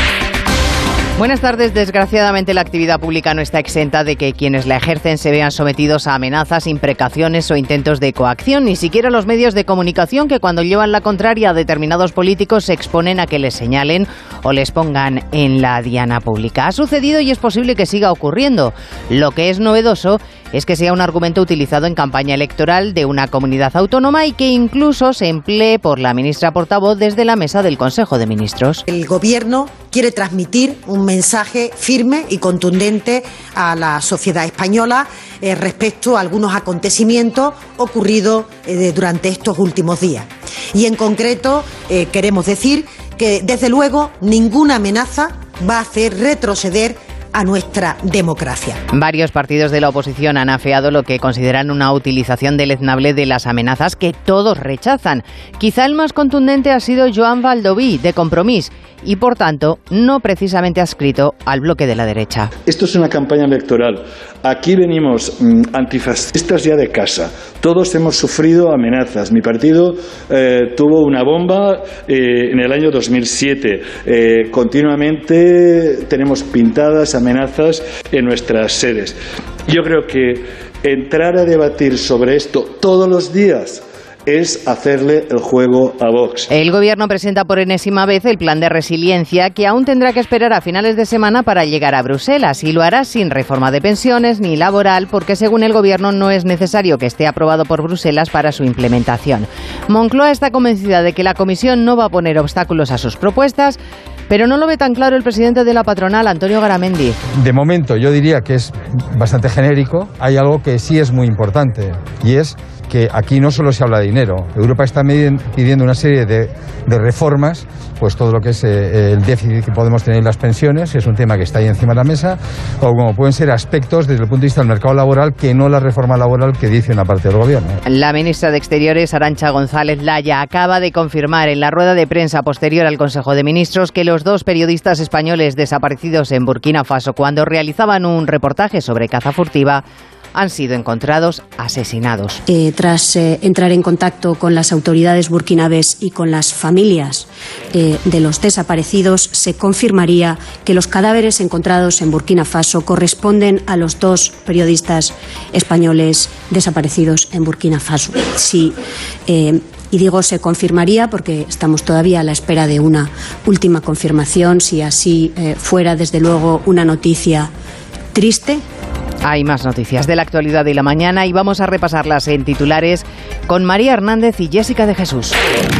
Buenas tardes. Desgraciadamente, la actividad pública no está exenta de que quienes la ejercen se vean sometidos a amenazas, imprecaciones o intentos de coacción. Ni siquiera los medios de comunicación, que cuando llevan la contraria a determinados políticos se exponen a que les señalen o les pongan en la diana pública. Ha sucedido y es posible que siga ocurriendo. Lo que es novedoso es que sea un argumento utilizado en campaña electoral de una comunidad autónoma y que incluso se emplee por la ministra portavoz desde la mesa del Consejo de Ministros. El Gobierno quiere transmitir un mensaje firme y contundente a la sociedad española eh, respecto a algunos acontecimientos ocurridos eh, durante estos últimos días. Y en concreto eh, queremos decir que, desde luego, ninguna amenaza va a hacer retroceder a nuestra democracia. Varios partidos de la oposición han afeado lo que consideran una utilización deleznable de las amenazas que todos rechazan. Quizá el más contundente ha sido Joan Baldoví, de Compromís, y por tanto no precisamente adscrito al bloque de la derecha. Esto es una campaña electoral. Aquí venimos mmm, antifascistas ya de casa. Todos hemos sufrido amenazas. Mi partido eh, tuvo una bomba eh, en el año dos mil siete. Eh, continuamente tenemos pintadas amenazas en nuestras sedes. Yo creo que entrar a debatir sobre esto todos los días es hacerle el juego a Vox. El Gobierno presenta por enésima vez el plan de resiliencia, que aún tendrá que esperar a finales de semana para llegar a Bruselas, y lo hará sin reforma de pensiones ni laboral, porque según el Gobierno no es necesario que esté aprobado por Bruselas para su implementación. Moncloa está convencida de que la Comisión no va a poner obstáculos a sus propuestas, pero no lo ve tan claro el presidente de la patronal, Antonio Garamendi. De momento yo diría que es bastante genérico. Hay algo que sí es muy importante, y es que aquí no solo se habla de dinero. Europa está pidiendo una serie de, de reformas, pues todo lo que es eh, el déficit que podemos tener en las pensiones, es un tema que está ahí encima de la mesa, o como pueden ser aspectos desde el punto de vista del mercado laboral que no la reforma laboral que dice una parte del Gobierno. La ministra de Exteriores, Arantxa González Laya, acaba de confirmar en la rueda de prensa posterior al Consejo de Ministros que los dos periodistas españoles desaparecidos en Burkina Faso cuando realizaban un reportaje sobre caza furtiva han sido encontrados asesinados. Eh, tras eh, entrar en contacto con las autoridades burkinabés y con las familias eh, de los desaparecidos, se confirmaría que los cadáveres encontrados en Burkina Faso corresponden a los dos periodistas españoles desaparecidos en Burkina Faso. Sí, eh, y digo se confirmaría porque estamos todavía a la espera de una última confirmación. Si así eh, fuera, desde luego, una noticia triste. Hay más noticias de la actualidad y la mañana, y vamos a repasarlas en titulares con María Hernández y Jessica de Jesús.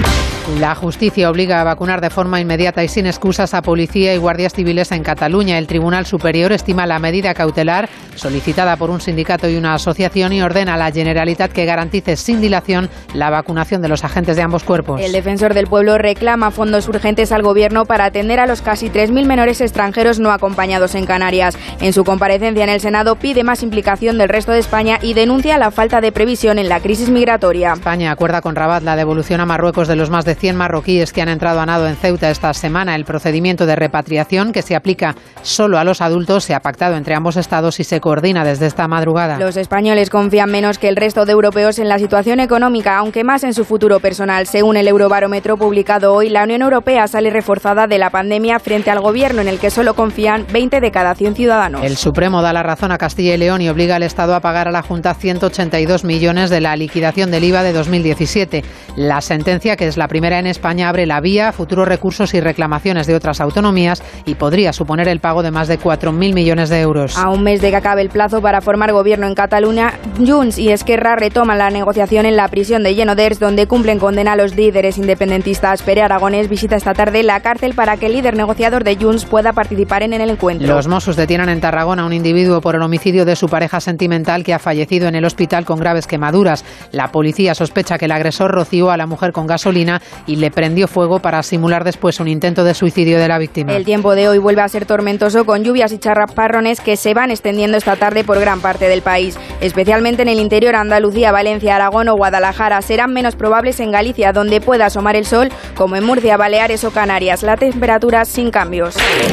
La justicia obliga a vacunar de forma inmediata y sin excusas a policía y guardias civiles en Cataluña. El Tribunal Superior estima la medida cautelar solicitada por un sindicato y una asociación y ordena a la Generalitat que garantice sin dilación la vacunación de los agentes de ambos cuerpos. El Defensor del Pueblo reclama fondos urgentes al Gobierno para atender a los casi tres mil menores extranjeros no acompañados en Canarias. En su comparecencia en el Senado pide más implicación del resto de España y denuncia la falta de previsión en la crisis migratoria. España acuerda con Rabat la devolución a Marruecos de los más de cien marroquíes que han entrado a nado en Ceuta esta semana. El procedimiento de repatriación, que se aplica solo a los adultos, se ha pactado entre ambos estados y se coordina desde esta madrugada. Los españoles confían menos que el resto de europeos en la situación económica, aunque más en su futuro personal. Según el Eurobarómetro publicado hoy, la Unión Europea sale reforzada de la pandemia frente al gobierno, en el que solo confían veinte de cada cien ciudadanos. El Supremo da la razón a Castilla y León y obliga al Estado a pagar a la Junta ciento ochenta y dos millones de la liquidación del I V A de dos mil diecisiete. La sentencia, que es la primera en España, abre la vía a futuros recursos y reclamaciones de otras autonomías y podría suponer el pago de más de cuatro mil millones de euros. A un mes de que acabe el plazo para formar gobierno en Cataluña, Junts y Esquerra retoman la negociación en la prisión de Llenoders, donde cumplen condena a los líderes independentistas. Pere Aragonés visita esta tarde la cárcel para que el líder negociador de Junts pueda participar en el encuentro. Los Mossos detienen en Tarragona a un individuo por el homicidio de su pareja sentimental que ha fallecido en el hospital con graves quemaduras. La policía sospecha que el agresor roció a la mujer con gasolina y le prendió fuego para simular después un intento de suicidio de la víctima. El tiempo de hoy vuelve a ser tormentoso, con lluvias y chaparrones que se van extendiendo esta tarde por gran parte del país. Especialmente en el interior, Andalucía, Valencia, Aragón o Guadalajara. Serán menos probables en Galicia, donde pueda asomar el sol, como en Murcia, Baleares o Canarias. La temperatura sin cambios.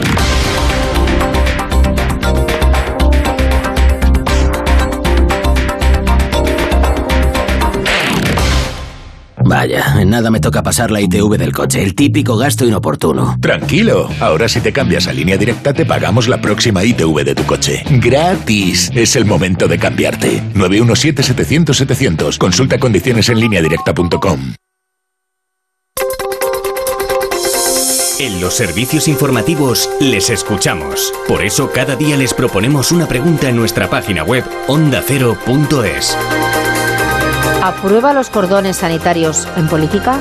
Vaya, en nada me toca pasar la I T V del coche, el típico gasto inoportuno. Tranquilo, ahora si te cambias a Línea Directa te pagamos la próxima I T V de tu coche. ¡Gratis! Es el momento de cambiarte. nueve uno siete, setecientos, setecientos. Consulta condiciones en línea directa punto com. En los servicios informativos les escuchamos. Por eso cada día les proponemos una pregunta en nuestra página web onda cero punto es. ¿Aprueba los cordones sanitarios en política?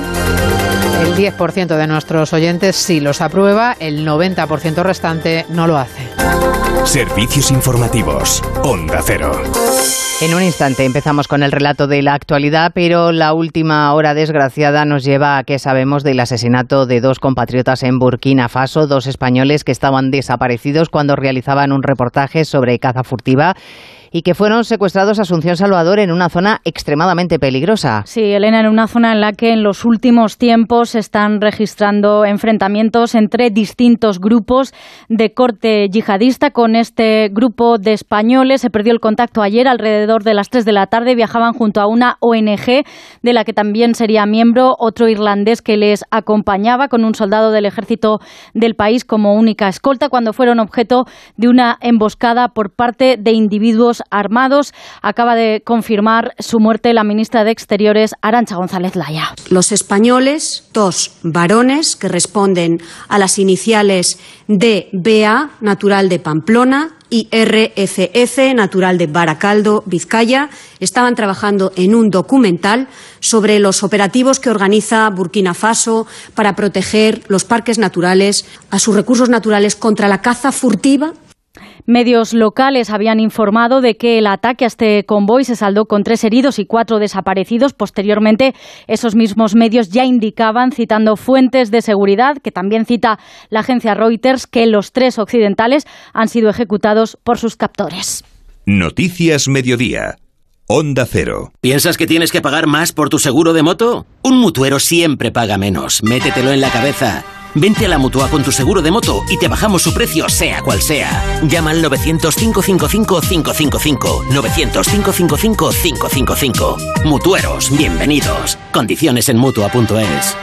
El diez por ciento de nuestros oyentes sí los aprueba, el noventa por ciento restante no lo hace. Servicios informativos, Onda Cero. En un instante empezamos con el relato de la actualidad, pero la última hora desgraciada nos lleva a que sabemos del asesinato de dos compatriotas en Burkina Faso, dos españoles que estaban desaparecidos cuando realizaban un reportaje sobre caza furtiva y que fueron secuestrados a Asunción Salvador en una zona extremadamente peligrosa. Sí, Elena, en una zona en la que en los últimos tiempos se están registrando enfrentamientos entre distintos grupos de corte yihadista. Con este grupo de españoles se perdió el contacto ayer alrededor de las tres de la tarde. Viajaban junto a una O N Ge de la que también sería miembro otro irlandés que les acompañaba, con un soldado del ejército del país como única escolta, cuando fueron objeto de una emboscada por parte de individuos armados. Acaba de confirmar su muerte la ministra de Exteriores, Arantxa González Laya. Los españoles, dos varones que responden a las iniciales de B A, natural de Pamplona, y R F F, natural de Baracaldo, Vizcaya, estaban trabajando en un documental sobre los operativos que organiza Burkina Faso para proteger los parques naturales, a sus recursos naturales contra la caza furtiva. Medios locales habían informado de que el ataque a este convoy se saldó con tres heridos y cuatro desaparecidos. Posteriormente, esos mismos medios ya indicaban, citando fuentes de seguridad, que también cita la agencia Reuters, que los tres occidentales han sido ejecutados por sus captores. Noticias Mediodía. Onda Cero. ¿Piensas que tienes que pagar más por tu seguro de moto? Un mutuero siempre paga menos. Métetelo en la cabeza. Vente a la Mutua con tu seguro de moto y te bajamos su precio, sea cual sea. Llama al novecientos, cinco cinco cinco, cinco cinco cinco. novecientos, cinco cinco cinco, cinco cinco cinco. Mutueros, bienvenidos. Condiciones en mutua punto es.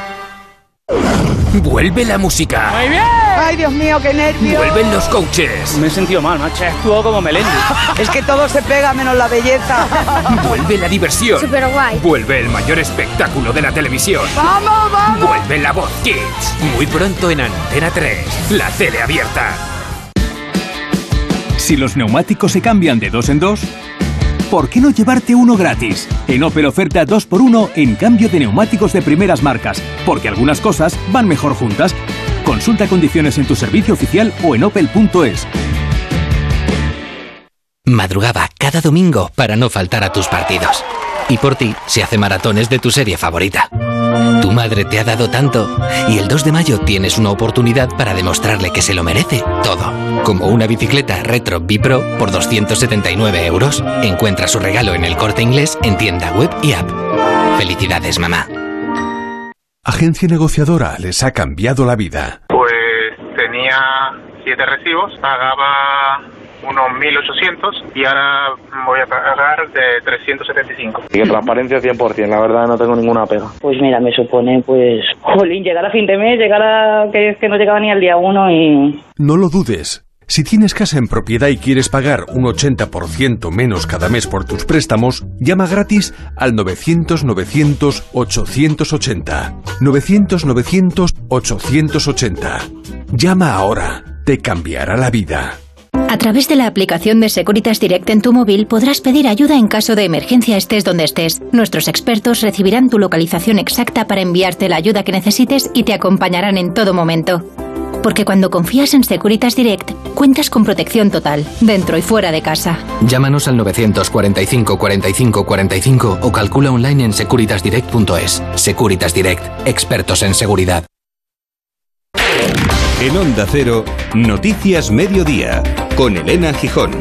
Vuelve la música. Muy bien. Ay, Dios mío, qué nervios. Vuelven los coaches. Me he sentido mal, macho. He actuado como Melendi. Es que todo se pega menos la belleza. Vuelve la diversión. Súper guay. Vuelve el mayor espectáculo de la televisión. ¡Vamos, vamos! Vuelve La Voz Kids. Muy pronto en Antena tres. La tele abierta. Si los neumáticos se cambian de dos en dos, ¿por qué no llevarte uno gratis? En Opel oferta dos por uno en cambio de neumáticos de primeras marcas, porque algunas cosas van mejor juntas. Consulta condiciones en tu servicio oficial o en opel punto es. Madrugaba cada domingo para no faltar a tus partidos. Y por ti se hace maratones de tu serie favorita. Tu madre te ha dado tanto y el dos de mayo tienes una oportunidad para demostrarle que se lo merece todo. Como una bicicleta Retro B-Pro por doscientos setenta y nueve euros. Encuentra su regalo en El Corte Inglés en tienda web y app. Felicidades, mamá. Agencia negociadora les ha cambiado la vida. Pues tenía siete recibos, pagaba unos mil ochocientos y ahora voy a pagar de trescientos setenta y cinco. Y transparencia cien por ciento, la verdad no tengo ninguna pega. Pues mira, me supone, pues, jolín, llegar a fin de mes, llegar a que, que no llegaba ni al día uno y... No lo dudes. Si tienes casa en propiedad y quieres pagar un ochenta por ciento menos cada mes por tus préstamos, llama gratis al novecientos novecientos ochocientos ochenta. novecientos novecientos ochocientos ochenta. Llama ahora, te cambiará la vida. A través de la aplicación de Securitas Direct en tu móvil podrás pedir ayuda en caso de emergencia estés donde estés. Nuestros expertos recibirán tu localización exacta para enviarte la ayuda que necesites y te acompañarán en todo momento. Porque cuando confías en Securitas Direct, cuentas con protección total, dentro y fuera de casa. Llámanos al novecientos cuarenta y cinco cuarenta y cinco cuarenta y cinco o calcula online en securitas direct punto es. Securitas Direct, expertos en seguridad. En Onda Cero, Noticias Mediodía, con Elena Gijón.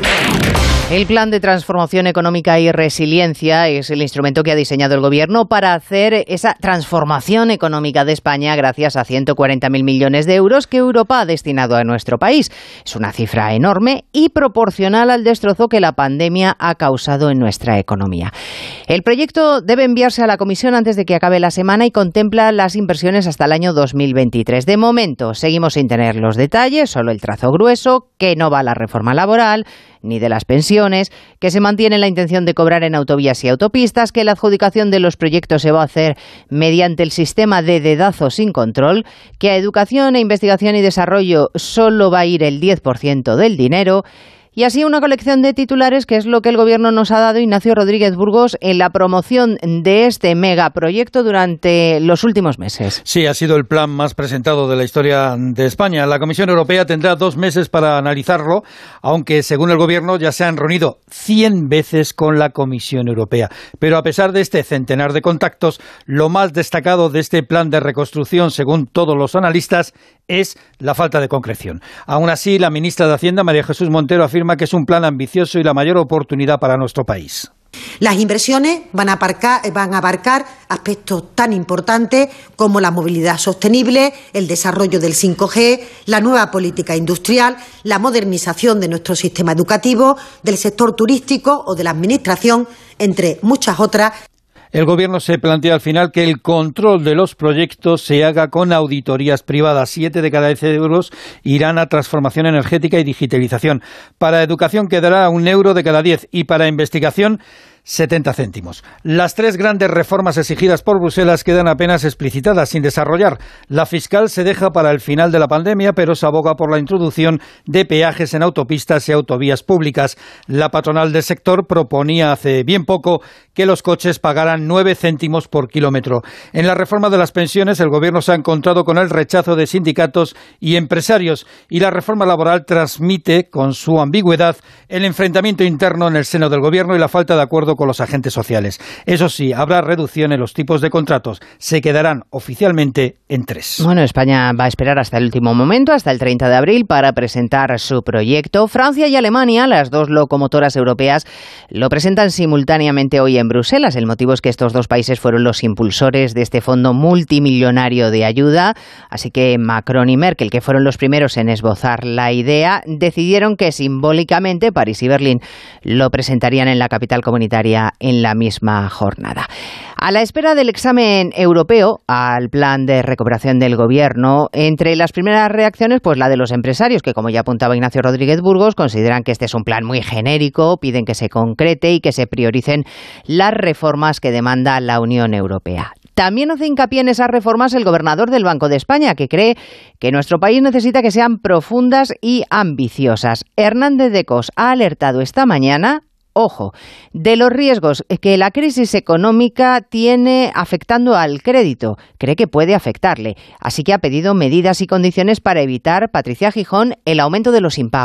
El Plan de Transformación Económica y Resiliencia es el instrumento que ha diseñado el Gobierno para hacer esa transformación económica de España gracias a ciento cuarenta mil millones de euros que Europa ha destinado a nuestro país. Es una cifra enorme y proporcional al destrozo que la pandemia ha causado en nuestra economía. El proyecto debe enviarse a la Comisión antes de que acabe la semana y contempla las inversiones hasta el año dos mil veintitrés. De momento, seguimos sin tener los detalles, solo el trazo grueso, que no va a la reforma laboral ni de las pensiones, que se mantiene la intención de cobrar en autovías y autopistas, que la adjudicación de los proyectos se va a hacer mediante el sistema de dedazo sin control, que a educación e investigación y desarrollo solo va a ir el diez por ciento del dinero. Y así una colección de titulares que es lo que el Gobierno nos ha dado Ignacio Rodríguez Burgos en la promoción de este megaproyecto durante los últimos meses. Sí, ha sido el plan más presentado de la historia de España. La Comisión Europea tendrá dos meses para analizarlo, aunque según el Gobierno ya se han reunido cien veces con la Comisión Europea. Pero a pesar de este centenar de contactos, lo más destacado de este plan de reconstrucción, según todos los analistas, es la falta de concreción. Aún así, la ministra de Hacienda, María Jesús Montero, afirma que es un plan ambicioso y la mayor oportunidad para nuestro país. Las inversiones van a, aparcar, van a abarcar aspectos tan importantes como la movilidad sostenible, el desarrollo del cinco G, la nueva política industrial, la modernización de nuestro sistema educativo, del sector turístico o de la administración, entre muchas otras. El Gobierno se plantea al final que el control de los proyectos se haga con auditorías privadas. Siete de cada diez euros irán a transformación energética y digitalización. Para educación quedará un euro de cada diez y para investigación setenta céntimos. Las tres grandes reformas exigidas por Bruselas quedan apenas explicitadas, sin desarrollar. La fiscal se deja para el final de la pandemia, pero se aboga por la introducción de peajes en autopistas y autovías públicas. La patronal del sector proponía hace bien poco que los coches pagaran nueve céntimos por kilómetro. En la reforma de las pensiones, el Gobierno se ha encontrado con el rechazo de sindicatos y empresarios, y la reforma laboral transmite, con su ambigüedad, el enfrentamiento interno en el seno del Gobierno y la falta de acuerdo con los agentes sociales. Eso sí, habrá reducción en los tipos de contratos. Se quedarán oficialmente en tres. Bueno, España va a esperar hasta el último momento, hasta el treinta de abril, para presentar su proyecto. Francia y Alemania, las dos locomotoras europeas, lo presentan simultáneamente hoy en Bruselas. El motivo es que estos dos países fueron los impulsores de este fondo multimillonario de ayuda. Así que Macron y Merkel, que fueron los primeros en esbozar la idea, decidieron que simbólicamente París y Berlín lo presentarían en la capital comunitaria en la misma jornada. A la espera del examen europeo al plan de recuperación del Gobierno, entre las primeras reacciones, pues la de los empresarios, que como ya apuntaba Ignacio Rodríguez Burgos, consideran que este es un plan muy genérico, piden que se concrete y que se prioricen las reformas que demanda la Unión Europea. También hace hincapié en esas reformas el gobernador del Banco de España, que cree que nuestro país necesita que sean profundas y ambiciosas. Hernández de Cos ha alertado esta mañana, ojo, de los riesgos que la crisis económica tiene afectando al crédito. Cree que puede afectarle. Así que ha pedido medidas y condiciones para evitar, Patricia Gijón, el aumento de los impagos.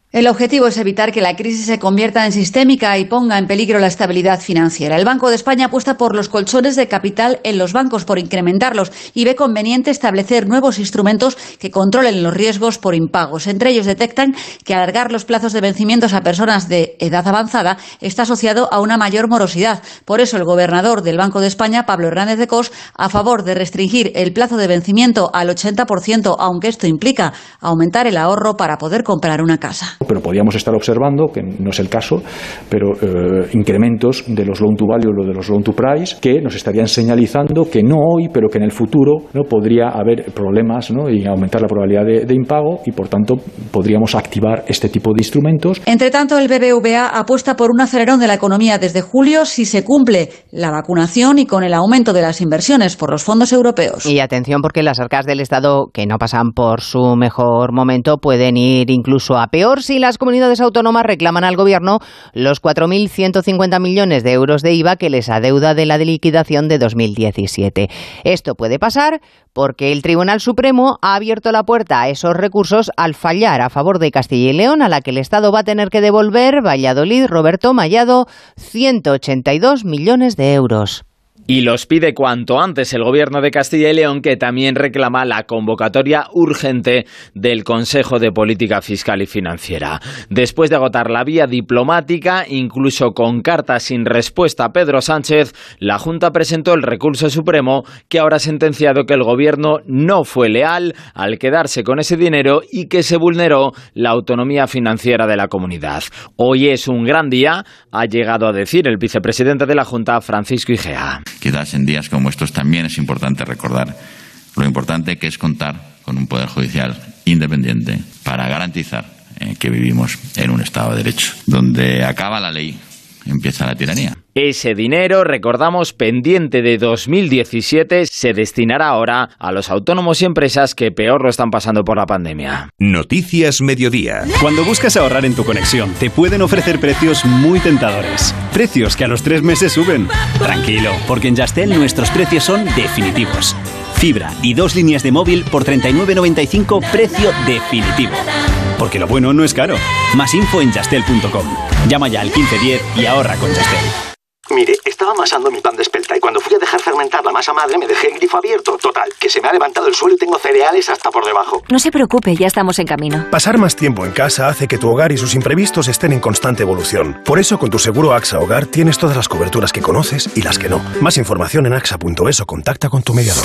El objetivo es evitar que la crisis se convierta en sistémica y ponga en peligro la estabilidad financiera. El Banco de España apuesta por los colchones de capital en los bancos, por incrementarlos, y ve conveniente establecer nuevos instrumentos que controlen los riesgos por impagos. Entre ellos detectan que alargar los plazos de vencimientos a personas de edad avanzada está asociado a una mayor morosidad. Por eso el gobernador del Banco de España, Pablo Hernández de Cos, a favor de restringir el plazo de vencimiento al ochenta por ciento, aunque esto implica aumentar el ahorro para poder comprar una casa. Pero podríamos estar observando, que no es el caso, pero eh, incrementos de los loan to value o de los loan to price que nos estarían señalizando que no hoy, pero que en el futuro no podría haber problemas, ¿no? Y aumentar la probabilidad de, de impago, y por tanto podríamos activar este tipo de instrumentos. Entre tanto, el B B V A apuesta por un acelerón de la economía desde julio si se cumple la vacunación y con el aumento de las inversiones por los fondos europeos. Y atención, porque las arcas del Estado, que no pasan por su mejor momento, pueden ir incluso a peor si las comunidades autónomas reclaman al Gobierno los cuatro mil ciento cincuenta millones de euros de I V A que les adeuda de la liquidación de dos mil diecisiete. Esto puede pasar porque el Tribunal Supremo ha abierto la puerta a esos recursos al fallar a favor de Castilla y León, a la que el Estado va a tener que devolver, Valladolid, Roberto Mallado, ciento ochenta y dos millones de euros. Y los pide cuanto antes el Gobierno de Castilla y León, que también reclama la convocatoria urgente del Consejo de Política Fiscal y Financiera. Después de agotar la vía diplomática, incluso con cartas sin respuesta a Pedro Sánchez, la Junta presentó el recurso supremo que ahora ha sentenciado que el Gobierno no fue leal al quedarse con ese dinero y que se vulneró la autonomía financiera de la comunidad. Hoy es un gran día, ha llegado a decir el vicepresidente de la Junta, Francisco Igea. Quizás en días como estos también es importante recordar lo importante que es contar con un Poder Judicial independiente para garantizar eh, que vivimos en un Estado de Derecho, donde acaba la ley, empieza la tiranía. Ese dinero, recordamos, pendiente de dos mil diecisiete, se destinará ahora a los autónomos y empresas que peor lo están pasando por la pandemia. Noticias Mediodía. Cuando buscas ahorrar en tu conexión, te pueden ofrecer precios muy tentadores. Precios que a los tres meses suben. Tranquilo, porque en Yastel nuestros precios son definitivos. Fibra y dos líneas de móvil por treinta y nueve noventa y cinco, precio definitivo. Porque lo bueno no es caro. Más info en yastel punto com. Llama ya al quince diez y ahorra con Yastel. Mire, estaba amasando mi pan de espelta y cuando fui a dejar fermentar la masa madre me dejé el grifo abierto. Total, que se me ha levantado el suelo y tengo cereales hasta por debajo. No se preocupe, ya estamos en camino. Pasar más tiempo en casa hace que tu hogar y sus imprevistos estén en constante evolución. Por eso, con tu seguro AXA Hogar tienes todas las coberturas que conoces y las que no. Más información en axa punto es o contacta con tu mediador.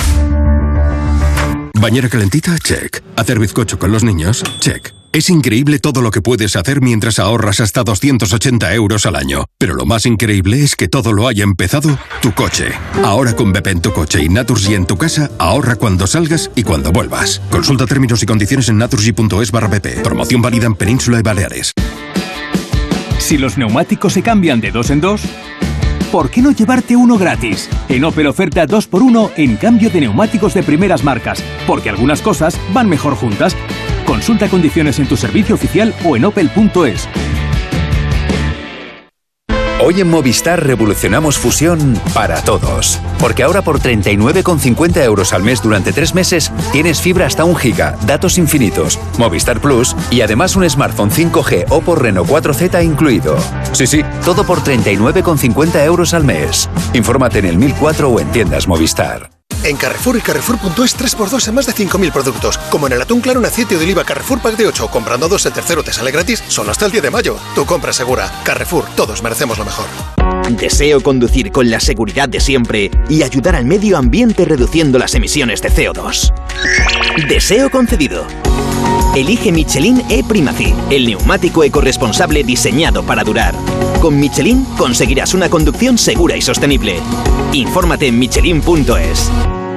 ¿Bañera calentita? Check. ¿Hacer bizcocho con los niños? Check. Es increíble todo lo que puedes hacer mientras ahorras hasta doscientos ochenta euros al año. Pero lo más increíble es que todo lo haya empezado tu coche. Ahora con B P en tu coche y Naturgy en tu casa, ahorra cuando salgas y cuando vuelvas. Consulta términos y condiciones en naturgy punto es barra B P. Promoción válida en Península y Baleares. Si los neumáticos se cambian de dos en dos, ¿por qué no llevarte uno gratis? En Opel oferta dos por uno en cambio de neumáticos de primeras marcas, porque algunas cosas van mejor juntas. Consulta condiciones en tu servicio oficial o en opel punto es. Hoy en Movistar revolucionamos fusión para todos. Porque ahora por treinta y nueve con cincuenta euros al mes durante tres meses tienes fibra hasta un giga, datos infinitos, Movistar Plus y además un smartphone cinco G Oppo Reno cuatro Z incluido. Sí, sí, todo por treinta y nueve con cincuenta euros al mes. Infórmate en el mil cuatro o en tiendas Movistar. En Carrefour y Carrefour punto es tres por dos en más de cinco mil productos. Como en el atún claro en aceite de oliva Carrefour Pack de ocho. Comprando dos, el tercero te sale gratis. Solo hasta el diez de mayo. Tu compra segura. Carrefour. Todos merecemos lo mejor. Deseo conducir con la seguridad de siempre y ayudar al medio ambiente reduciendo las emisiones de C O dos. Deseo concedido. Elige Michelin E-Primacy, el neumático ecorresponsable diseñado para durar. Con Michelin conseguirás una conducción segura y sostenible. Infórmate en michelin punto es.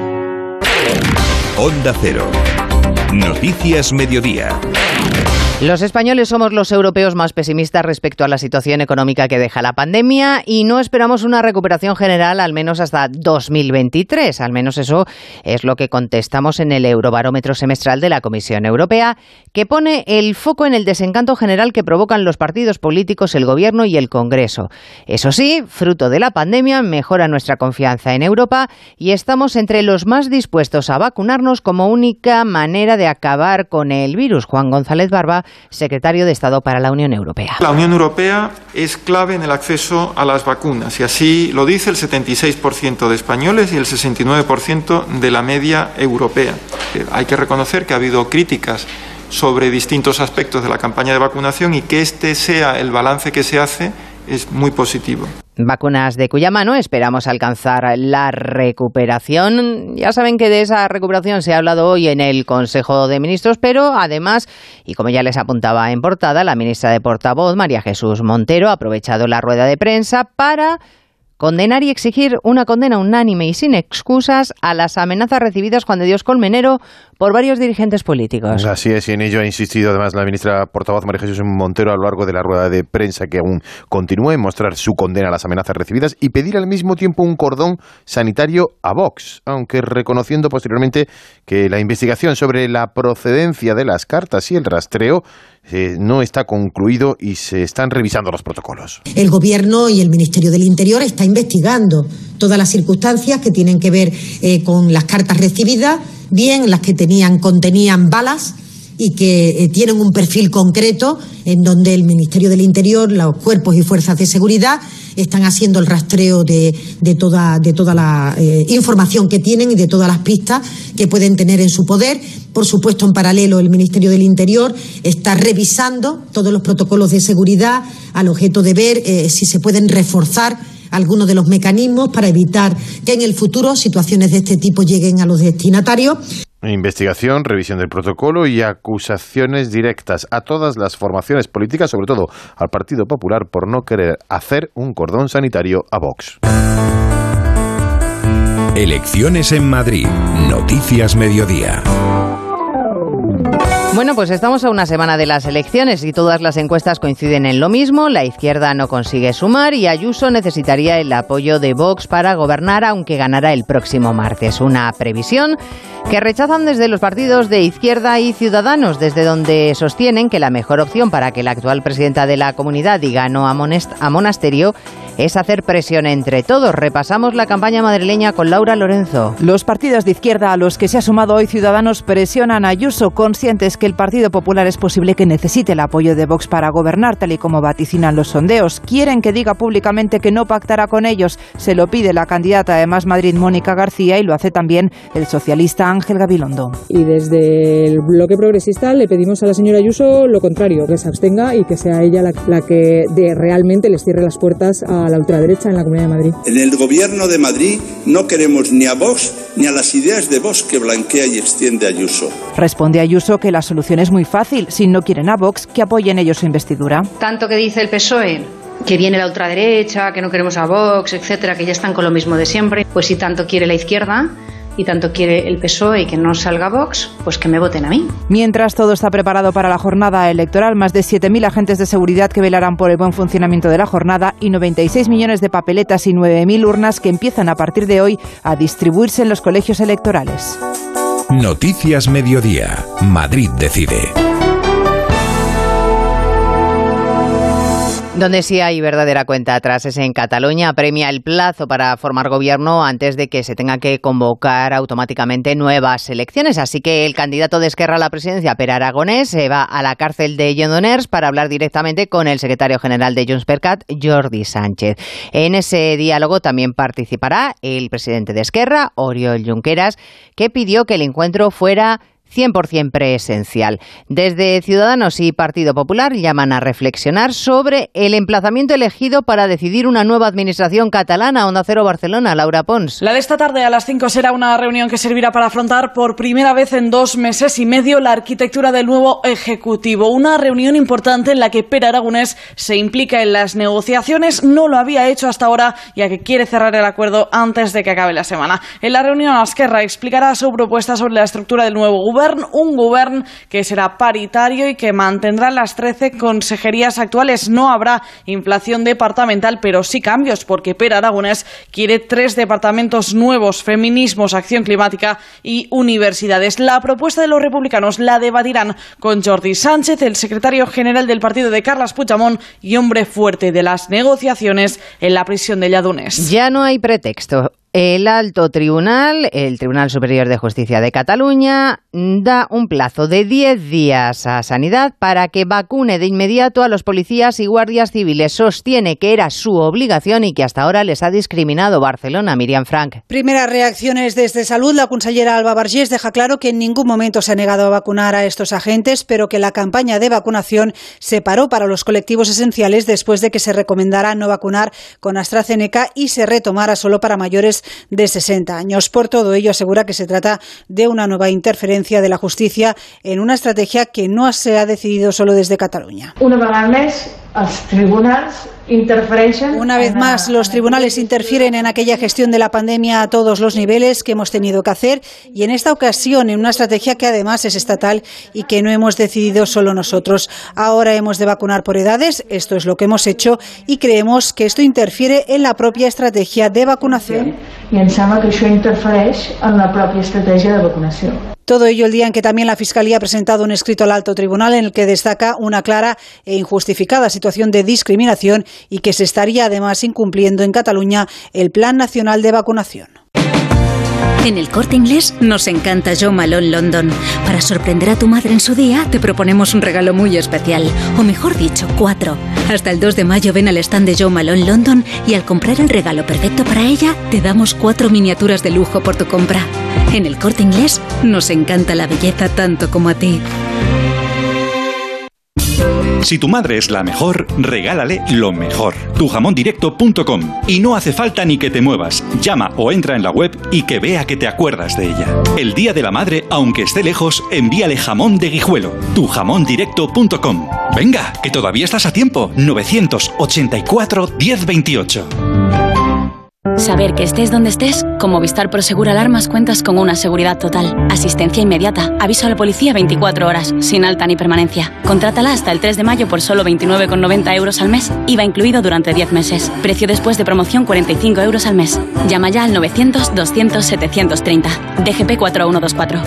Onda Cero. Noticias Mediodía. Los españoles somos los europeos más pesimistas respecto a la situación económica que deja la pandemia y no esperamos una recuperación general al menos hasta dos mil veintitrés. Al menos eso es lo que contestamos en el Eurobarómetro semestral de la Comisión Europea, que pone el foco en el desencanto general que provocan los partidos políticos, el Gobierno y el Congreso. Eso sí, fruto de la pandemia, mejora nuestra confianza en Europa y estamos entre los más dispuestos a vacunarnos como única manera de acabar con el virus. Juan González Barba secretario de Estado para la Unión Europea. La Unión Europea es clave en el acceso a las vacunas y así lo dice el setenta y seis por ciento de españoles y el sesenta y nueve por ciento de la media europea. Hay que reconocer que ha habido críticas sobre distintos aspectos de la campaña de vacunación y que este sea el balance que se hace es muy positivo. Vacunas de cuya mano esperamos alcanzar la recuperación. Ya saben que de esa recuperación se ha hablado hoy en el Consejo de Ministros, pero además, y como ya les apuntaba en portada, la ministra de Portavoz, María Jesús Montero, ha aprovechado la rueda de prensa para condenar y exigir una condena unánime y sin excusas a las amenazas recibidas Juan de Dios Colmenero por varios dirigentes políticos. Así es, y en ello ha insistido además la ministra portavoz María Jesús Montero a lo largo de la rueda de prensa que aún continúa en mostrar su condena a las amenazas recibidas y pedir al mismo tiempo un cordón sanitario a Vox, aunque reconociendo posteriormente que la investigación sobre la procedencia de las cartas y el rastreo eh, no está concluido y se están revisando los protocolos. El Gobierno y el Ministerio del Interior está investigando todas las circunstancias que tienen que ver eh, con las cartas recibidas, bien las que tenían contenían balas y que eh, tienen un perfil concreto en donde el Ministerio del Interior, los cuerpos y fuerzas de seguridad están haciendo el rastreo de, de toda, de toda la eh, información que tienen y de todas las pistas que pueden tener en su poder. Por supuesto, en paralelo, el Ministerio del Interior está revisando todos los protocolos de seguridad al objeto de ver eh, si se pueden reforzar algunos de los mecanismos para evitar que en el futuro situaciones de este tipo lleguen a los destinatarios. Investigación, revisión del protocolo y acusaciones directas a todas las formaciones políticas, sobre todo al Partido Popular, por no querer hacer un cordón sanitario a Vox. Elecciones en Madrid. Noticias Mediodía. Bueno, pues estamos a una semana de las elecciones y todas las encuestas coinciden en lo mismo. La izquierda no consigue sumar y Ayuso necesitaría el apoyo de Vox para gobernar, aunque ganara el próximo martes. Una previsión que rechazan desde los partidos de Izquierda y Ciudadanos, desde donde sostienen que la mejor opción para que la actual presidenta de la comunidad diga no a, monest- a Monasterio es hacer presión entre todos. Repasamos la campaña madrileña con Laura Lorenzo. Los partidos de izquierda a los que se ha sumado hoy Ciudadanos presionan a Ayuso, conscientes que el Partido Popular es posible que necesite el apoyo de Vox para gobernar, tal y como vaticinan los sondeos. Quieren que diga públicamente que no pactará con ellos. Se lo pide la candidata de Más Madrid, Mónica García, y lo hace también el socialista Ángel Gabilondo. Y desde el bloque progresista le pedimos a la señora Ayuso lo contrario, que se abstenga y que sea ella la, la que de, realmente les cierre las puertas a la ultraderecha en la Comunidad de Madrid. En el Gobierno de Madrid no queremos ni a Vox ni a las ideas de Vox que blanquea y extiende Ayuso. Responde Ayuso que la solución es muy fácil. Si no quieren a Vox, que apoyen ellos su investidura. Tanto que dice el P S O E que viene la ultraderecha, que no queremos a Vox, etcétera, que ya están con lo mismo de siempre. Pues si tanto quiere la izquierda y tanto quiere el P S O E y que no salga Vox, pues que me voten a mí. Mientras todo está preparado para la jornada electoral, más de siete mil agentes de seguridad que velarán por el buen funcionamiento de la jornada y noventa y seis millones de papeletas y nueve mil urnas que empiezan a partir de hoy a distribuirse en los colegios electorales. Noticias Mediodía. Madrid decide. Donde sí hay verdadera cuenta atrás es en Cataluña. Apremia el plazo para formar gobierno antes de que se tenga que convocar automáticamente nuevas elecciones. Así que el candidato de Esquerra a la presidencia, Pere Aragonès, se va a la cárcel de Lledoners para hablar directamente con el secretario general de Junts per Cat, Jordi Sánchez. En ese diálogo también participará el presidente de Esquerra, Oriol Junqueras, que pidió que el encuentro fuera cien por ciento presencial. Desde Ciudadanos y Partido Popular llaman a reflexionar sobre el emplazamiento elegido para decidir una nueva administración catalana. Onda Cero Barcelona, Laura Pons. La de esta tarde a las cinco será una reunión que servirá para afrontar por primera vez en dos meses y medio la arquitectura del nuevo Ejecutivo. Una reunión importante en la que Pere Aragonès se implica en las negociaciones. No lo había hecho hasta ahora, ya que quiere cerrar el acuerdo antes de que acabe la semana. En la reunión, Esquerra explicará su propuesta sobre la estructura del nuevo gobierno. Un gobierno que será paritario y que mantendrá las trece consejerías actuales. No habrá inflación departamental, pero sí cambios, porque Pere Aragonès quiere tres departamentos nuevos: feminismos, acción climática y universidades. La propuesta de los republicanos la debatirán con Jordi Sánchez, el secretario general del partido de Carles Puigdemont y hombre fuerte de las negociaciones en la prisión de Lledoners. Ya no hay pretexto. El alto tribunal, el Tribunal Superior de Justicia de Cataluña, da un plazo de diez días a Sanidad para que vacune de inmediato a los policías y guardias civiles. Sostiene que era su obligación y que hasta ahora les ha discriminado Barcelona. Miriam Frank. Primeras reacciones desde Salud. La consellera Alba Vergés deja claro que en ningún momento se ha negado a vacunar a estos agentes, pero que la campaña de vacunación se paró para los colectivos esenciales después de que se recomendara no vacunar con AstraZeneca y se retomara solo para mayores de sesenta años. Por todo ello, asegura que se trata de una nueva interferencia de la justicia en una estrategia que no se ha decidido solo desde Cataluña. Una vegada més, els tribunals interfereixen. Una vez más, los tribunales interfieren en aquella gestión de la pandemia a todos los niveles que hemos tenido que hacer y en esta ocasión en una estrategia que además es estatal y que no hemos decidido solo nosotros. Ahora hemos de vacunar por edades, esto es lo que hemos hecho y creemos que esto interfiere en la propia estrategia de vacunación. I em sembla que això interfereix en la pròpia estratègia de vacunació. Todo ello el día en que también la Fiscalía ha presentado un escrito al Alto Tribunal en el que destaca una clara e injustificada situación de discriminación y que se estaría además incumpliendo en Cataluña el Plan Nacional de Vacunación. En El Corte Inglés nos encanta Jo Malone London. Para sorprender a tu madre en su día, te proponemos un regalo muy especial. O mejor dicho, cuatro. Hasta el dos de mayo ven al stand de Jo Malone London y al comprar el regalo perfecto para ella, te damos cuatro miniaturas de lujo por tu compra. En El Corte Inglés nos encanta la belleza tanto como a ti. Si tu madre es la mejor, regálale lo mejor. tu jamón directo punto com. Y no hace falta ni que te muevas. Llama o entra en la web y que vea que te acuerdas de ella. El día de la madre, aunque esté lejos, envíale jamón de Guijuelo. tu jamón directo punto com. Venga, que todavía estás a tiempo. novecientos ochenta y cuatro, diez veintiocho. Saber que estés donde estés, con Movistar Prosegur Alarmas cuentas con una seguridad total, asistencia inmediata, aviso a la policía veinticuatro horas, sin alta ni permanencia. Contrátala hasta el tres de mayo por solo veintinueve con noventa euros al mes, I V A incluido durante diez meses. Precio después de promoción cuarenta y cinco euros al mes. Llama ya al novecientos, doscientos, setecientos treinta. D G P cuatro uno dos cuatro.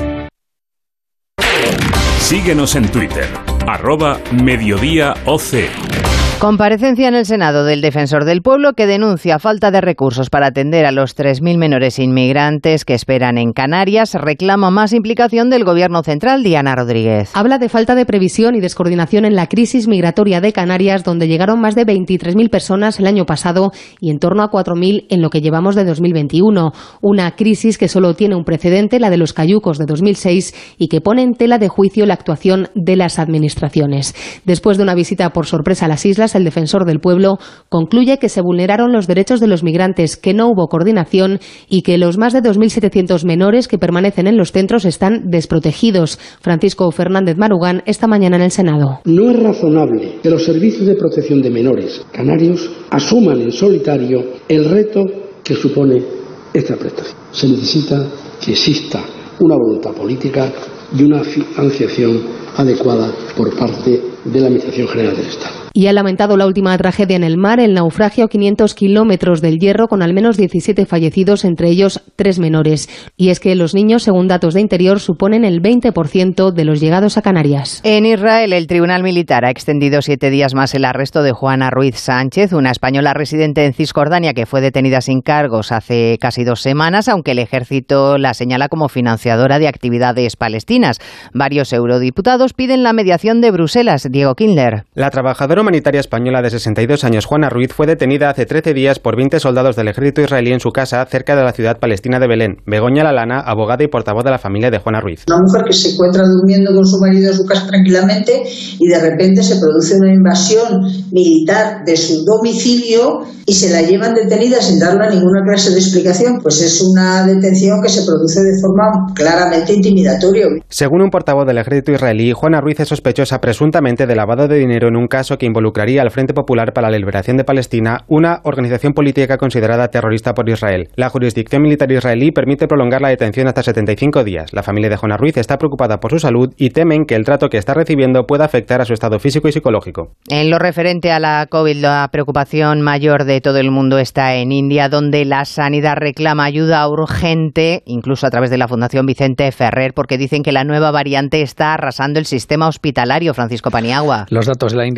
Síguenos en Twitter, arroba Mediodía O C. Comparecencia en el Senado del Defensor del Pueblo que denuncia falta de recursos para atender a los tres mil menores inmigrantes que esperan en Canarias. Reclama más implicación del Gobierno central. Diana Rodríguez. Habla de falta de previsión y descoordinación en la crisis migratoria de Canarias, donde llegaron más de veintitrés mil personas el año pasado y en torno a cuatro mil en lo que llevamos de dos mil veintiuno. Una crisis que solo tiene un precedente, la de los cayucos de dos mil seis, y que pone en tela de juicio la actuación de las administraciones. Después de una visita por sorpresa a las islas, el Defensor del Pueblo concluye que se vulneraron los derechos de los migrantes, que no hubo coordinación y que los más de dos mil setecientos menores que permanecen en los centros están desprotegidos. Francisco Fernández Marugán esta mañana en el Senado. No es razonable que los servicios de protección de menores canarios asuman en solitario el reto que supone esta prestación. Se necesita que exista una voluntad política y una financiación adecuada por parte de la Administración General del Estado. Y ha lamentado la última tragedia en el mar, el naufragio a quinientos kilómetros del Hierro, con al menos diecisiete fallecidos, entre ellos tres menores. Y es que los niños, según datos de Interior, suponen el veinte por ciento de los llegados a Canarias. En Israel, el Tribunal Militar ha extendido siete días más el arresto de Juana Ruiz Sánchez, una española residente en Cisjordania que fue detenida sin cargos hace casi dos semanas, aunque el ejército la señala como financiadora de actividades palestinas. Varios eurodiputados piden la mediación de Bruselas. Diego Kindler. La trabajadora humanitaria española de sesenta y dos años, Juana Ruiz, fue detenida hace trece días por veinte soldados del ejército israelí en su casa cerca de la ciudad palestina de Belén. Begoña Lalana, abogada y portavoz de la familia de Juana Ruiz. Una mujer que se encuentra durmiendo con su marido en su casa tranquilamente y de repente se produce una invasión militar de su domicilio y se la llevan detenida sin darle ninguna clase de explicación. Pues es una detención que se produce de forma claramente intimidatoria. Según un portavoz del ejército israelí, Juana Ruiz es sospechosa presuntamente de lavado de dinero en un caso que involucraría al Frente Popular para la Liberación de Palestina, una organización política considerada terrorista por Israel. La jurisdicción militar israelí permite prolongar la detención hasta setenta y cinco días. La familia de Juana Ruiz está preocupada por su salud y temen que el trato que está recibiendo pueda afectar a su estado físico y psicológico. En lo referente a la COVID, la preocupación mayor de todo el mundo está en India, donde la sanidad reclama ayuda urgente, incluso a través de la Fundación Vicente Ferrer, porque dicen que la nueva variante está arrasando el sistema hospitalario. Francisco Paniagua. Los datos de la India son de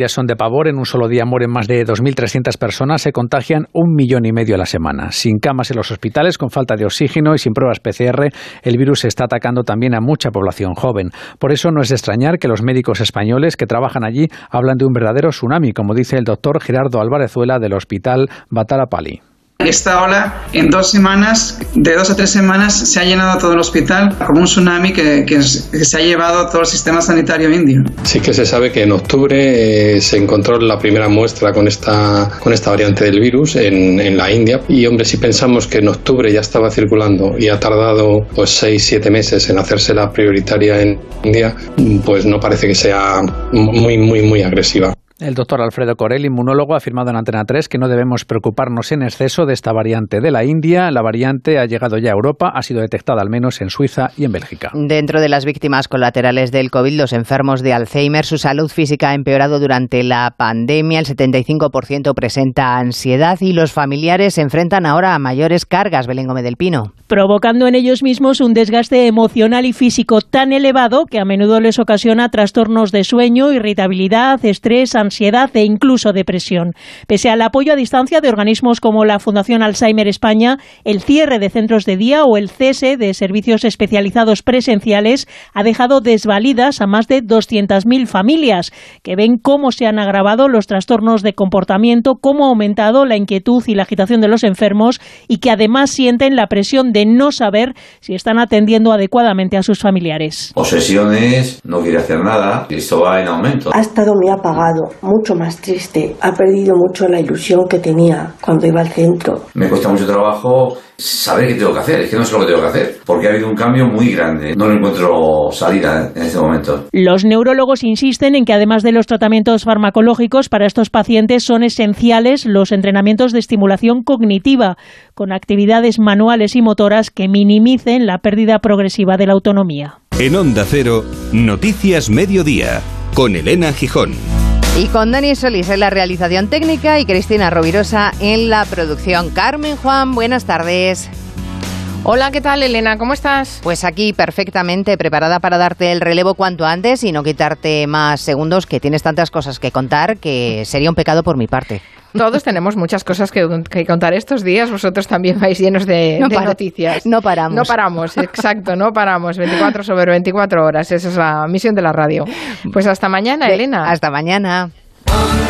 pavor. En un solo día mueren más de dos mil trescientas personas, se contagian un millón y medio a la semana. Sin camas en los hospitales, con falta de oxígeno y sin pruebas P C R, el virus está atacando también a mucha población joven. Por eso no es de extrañar que los médicos españoles que trabajan allí hablan de un verdadero tsunami, como dice el doctor Gerardo Álvarez-Zuela del Hospital Batalapali. Esta ola, en dos semanas, de dos a tres semanas, se ha llenado todo el hospital como un tsunami que, que, que se ha llevado todo el sistema sanitario indio. Sí que se sabe que en octubre eh, se encontró la primera muestra con esta, con esta variante del virus en, en la India. Y hombre, si pensamos que en octubre ya estaba circulando y ha tardado pues seis, siete meses en hacerse la prioritaria en India, pues no parece que sea muy, muy, muy agresiva. El doctor Alfredo Corell, inmunólogo, ha afirmado en Antena tres que no debemos preocuparnos en exceso de esta variante de la India. La variante ha llegado ya a Europa, ha sido detectada al menos en Suiza y en Bélgica. Dentro de las víctimas colaterales del COVID, los enfermos de Alzheimer, su salud física ha empeorado durante la pandemia. El setenta y cinco por ciento presenta ansiedad y los familiares se enfrentan ahora a mayores cargas. Belén Gómez del Pino. Provocando en ellos mismos un desgaste emocional y físico tan elevado que a menudo les ocasiona trastornos de sueño, irritabilidad, estrés, ansiedad e incluso depresión. Pese al apoyo a distancia de organismos como la Fundación Alzheimer España, el cierre de centros de día o el cese de servicios especializados presenciales ha dejado desvalidas a más de doscientas mil familias que ven cómo se han agravado los trastornos de comportamiento, cómo ha aumentado la inquietud y la agitación de los enfermos y que además sienten la presión de no saber si están atendiendo adecuadamente a sus familiares. Obsesiones, no quiere hacer nada, esto va en aumento. Ha estado muy apagado, mucho más triste, ha perdido mucho la ilusión que tenía cuando iba al centro. Me cuesta mucho trabajo saber qué tengo que hacer, es que no sé lo que tengo que hacer, porque ha habido un cambio muy grande, no le encuentro salida en este momento. Los neurólogos insisten en que además de los tratamientos farmacológicos, para estos pacientes son esenciales los entrenamientos de estimulación cognitiva, con actividades manuales y motoras que minimicen la pérdida progresiva de la autonomía. En Onda Cero, Noticias Mediodía, con Elena Gijón. Y con Dani Solís en la realización técnica y Cristina Rovirosa en la producción. Carmen, Juan, buenas tardes. Hola, ¿qué tal, Elena? ¿Cómo estás? Pues aquí perfectamente preparada para darte el relevo cuanto antes y no quitarte más segundos, que tienes tantas cosas que contar que sería un pecado por mi parte. Todos tenemos muchas cosas que, que contar estos días. Vosotros también vais llenos de, no de para, noticias. No paramos. No paramos, exacto, no paramos. veinticuatro sobre veinticuatro horas. Esa es la misión de la radio. Pues hasta mañana, Elena. Hasta mañana.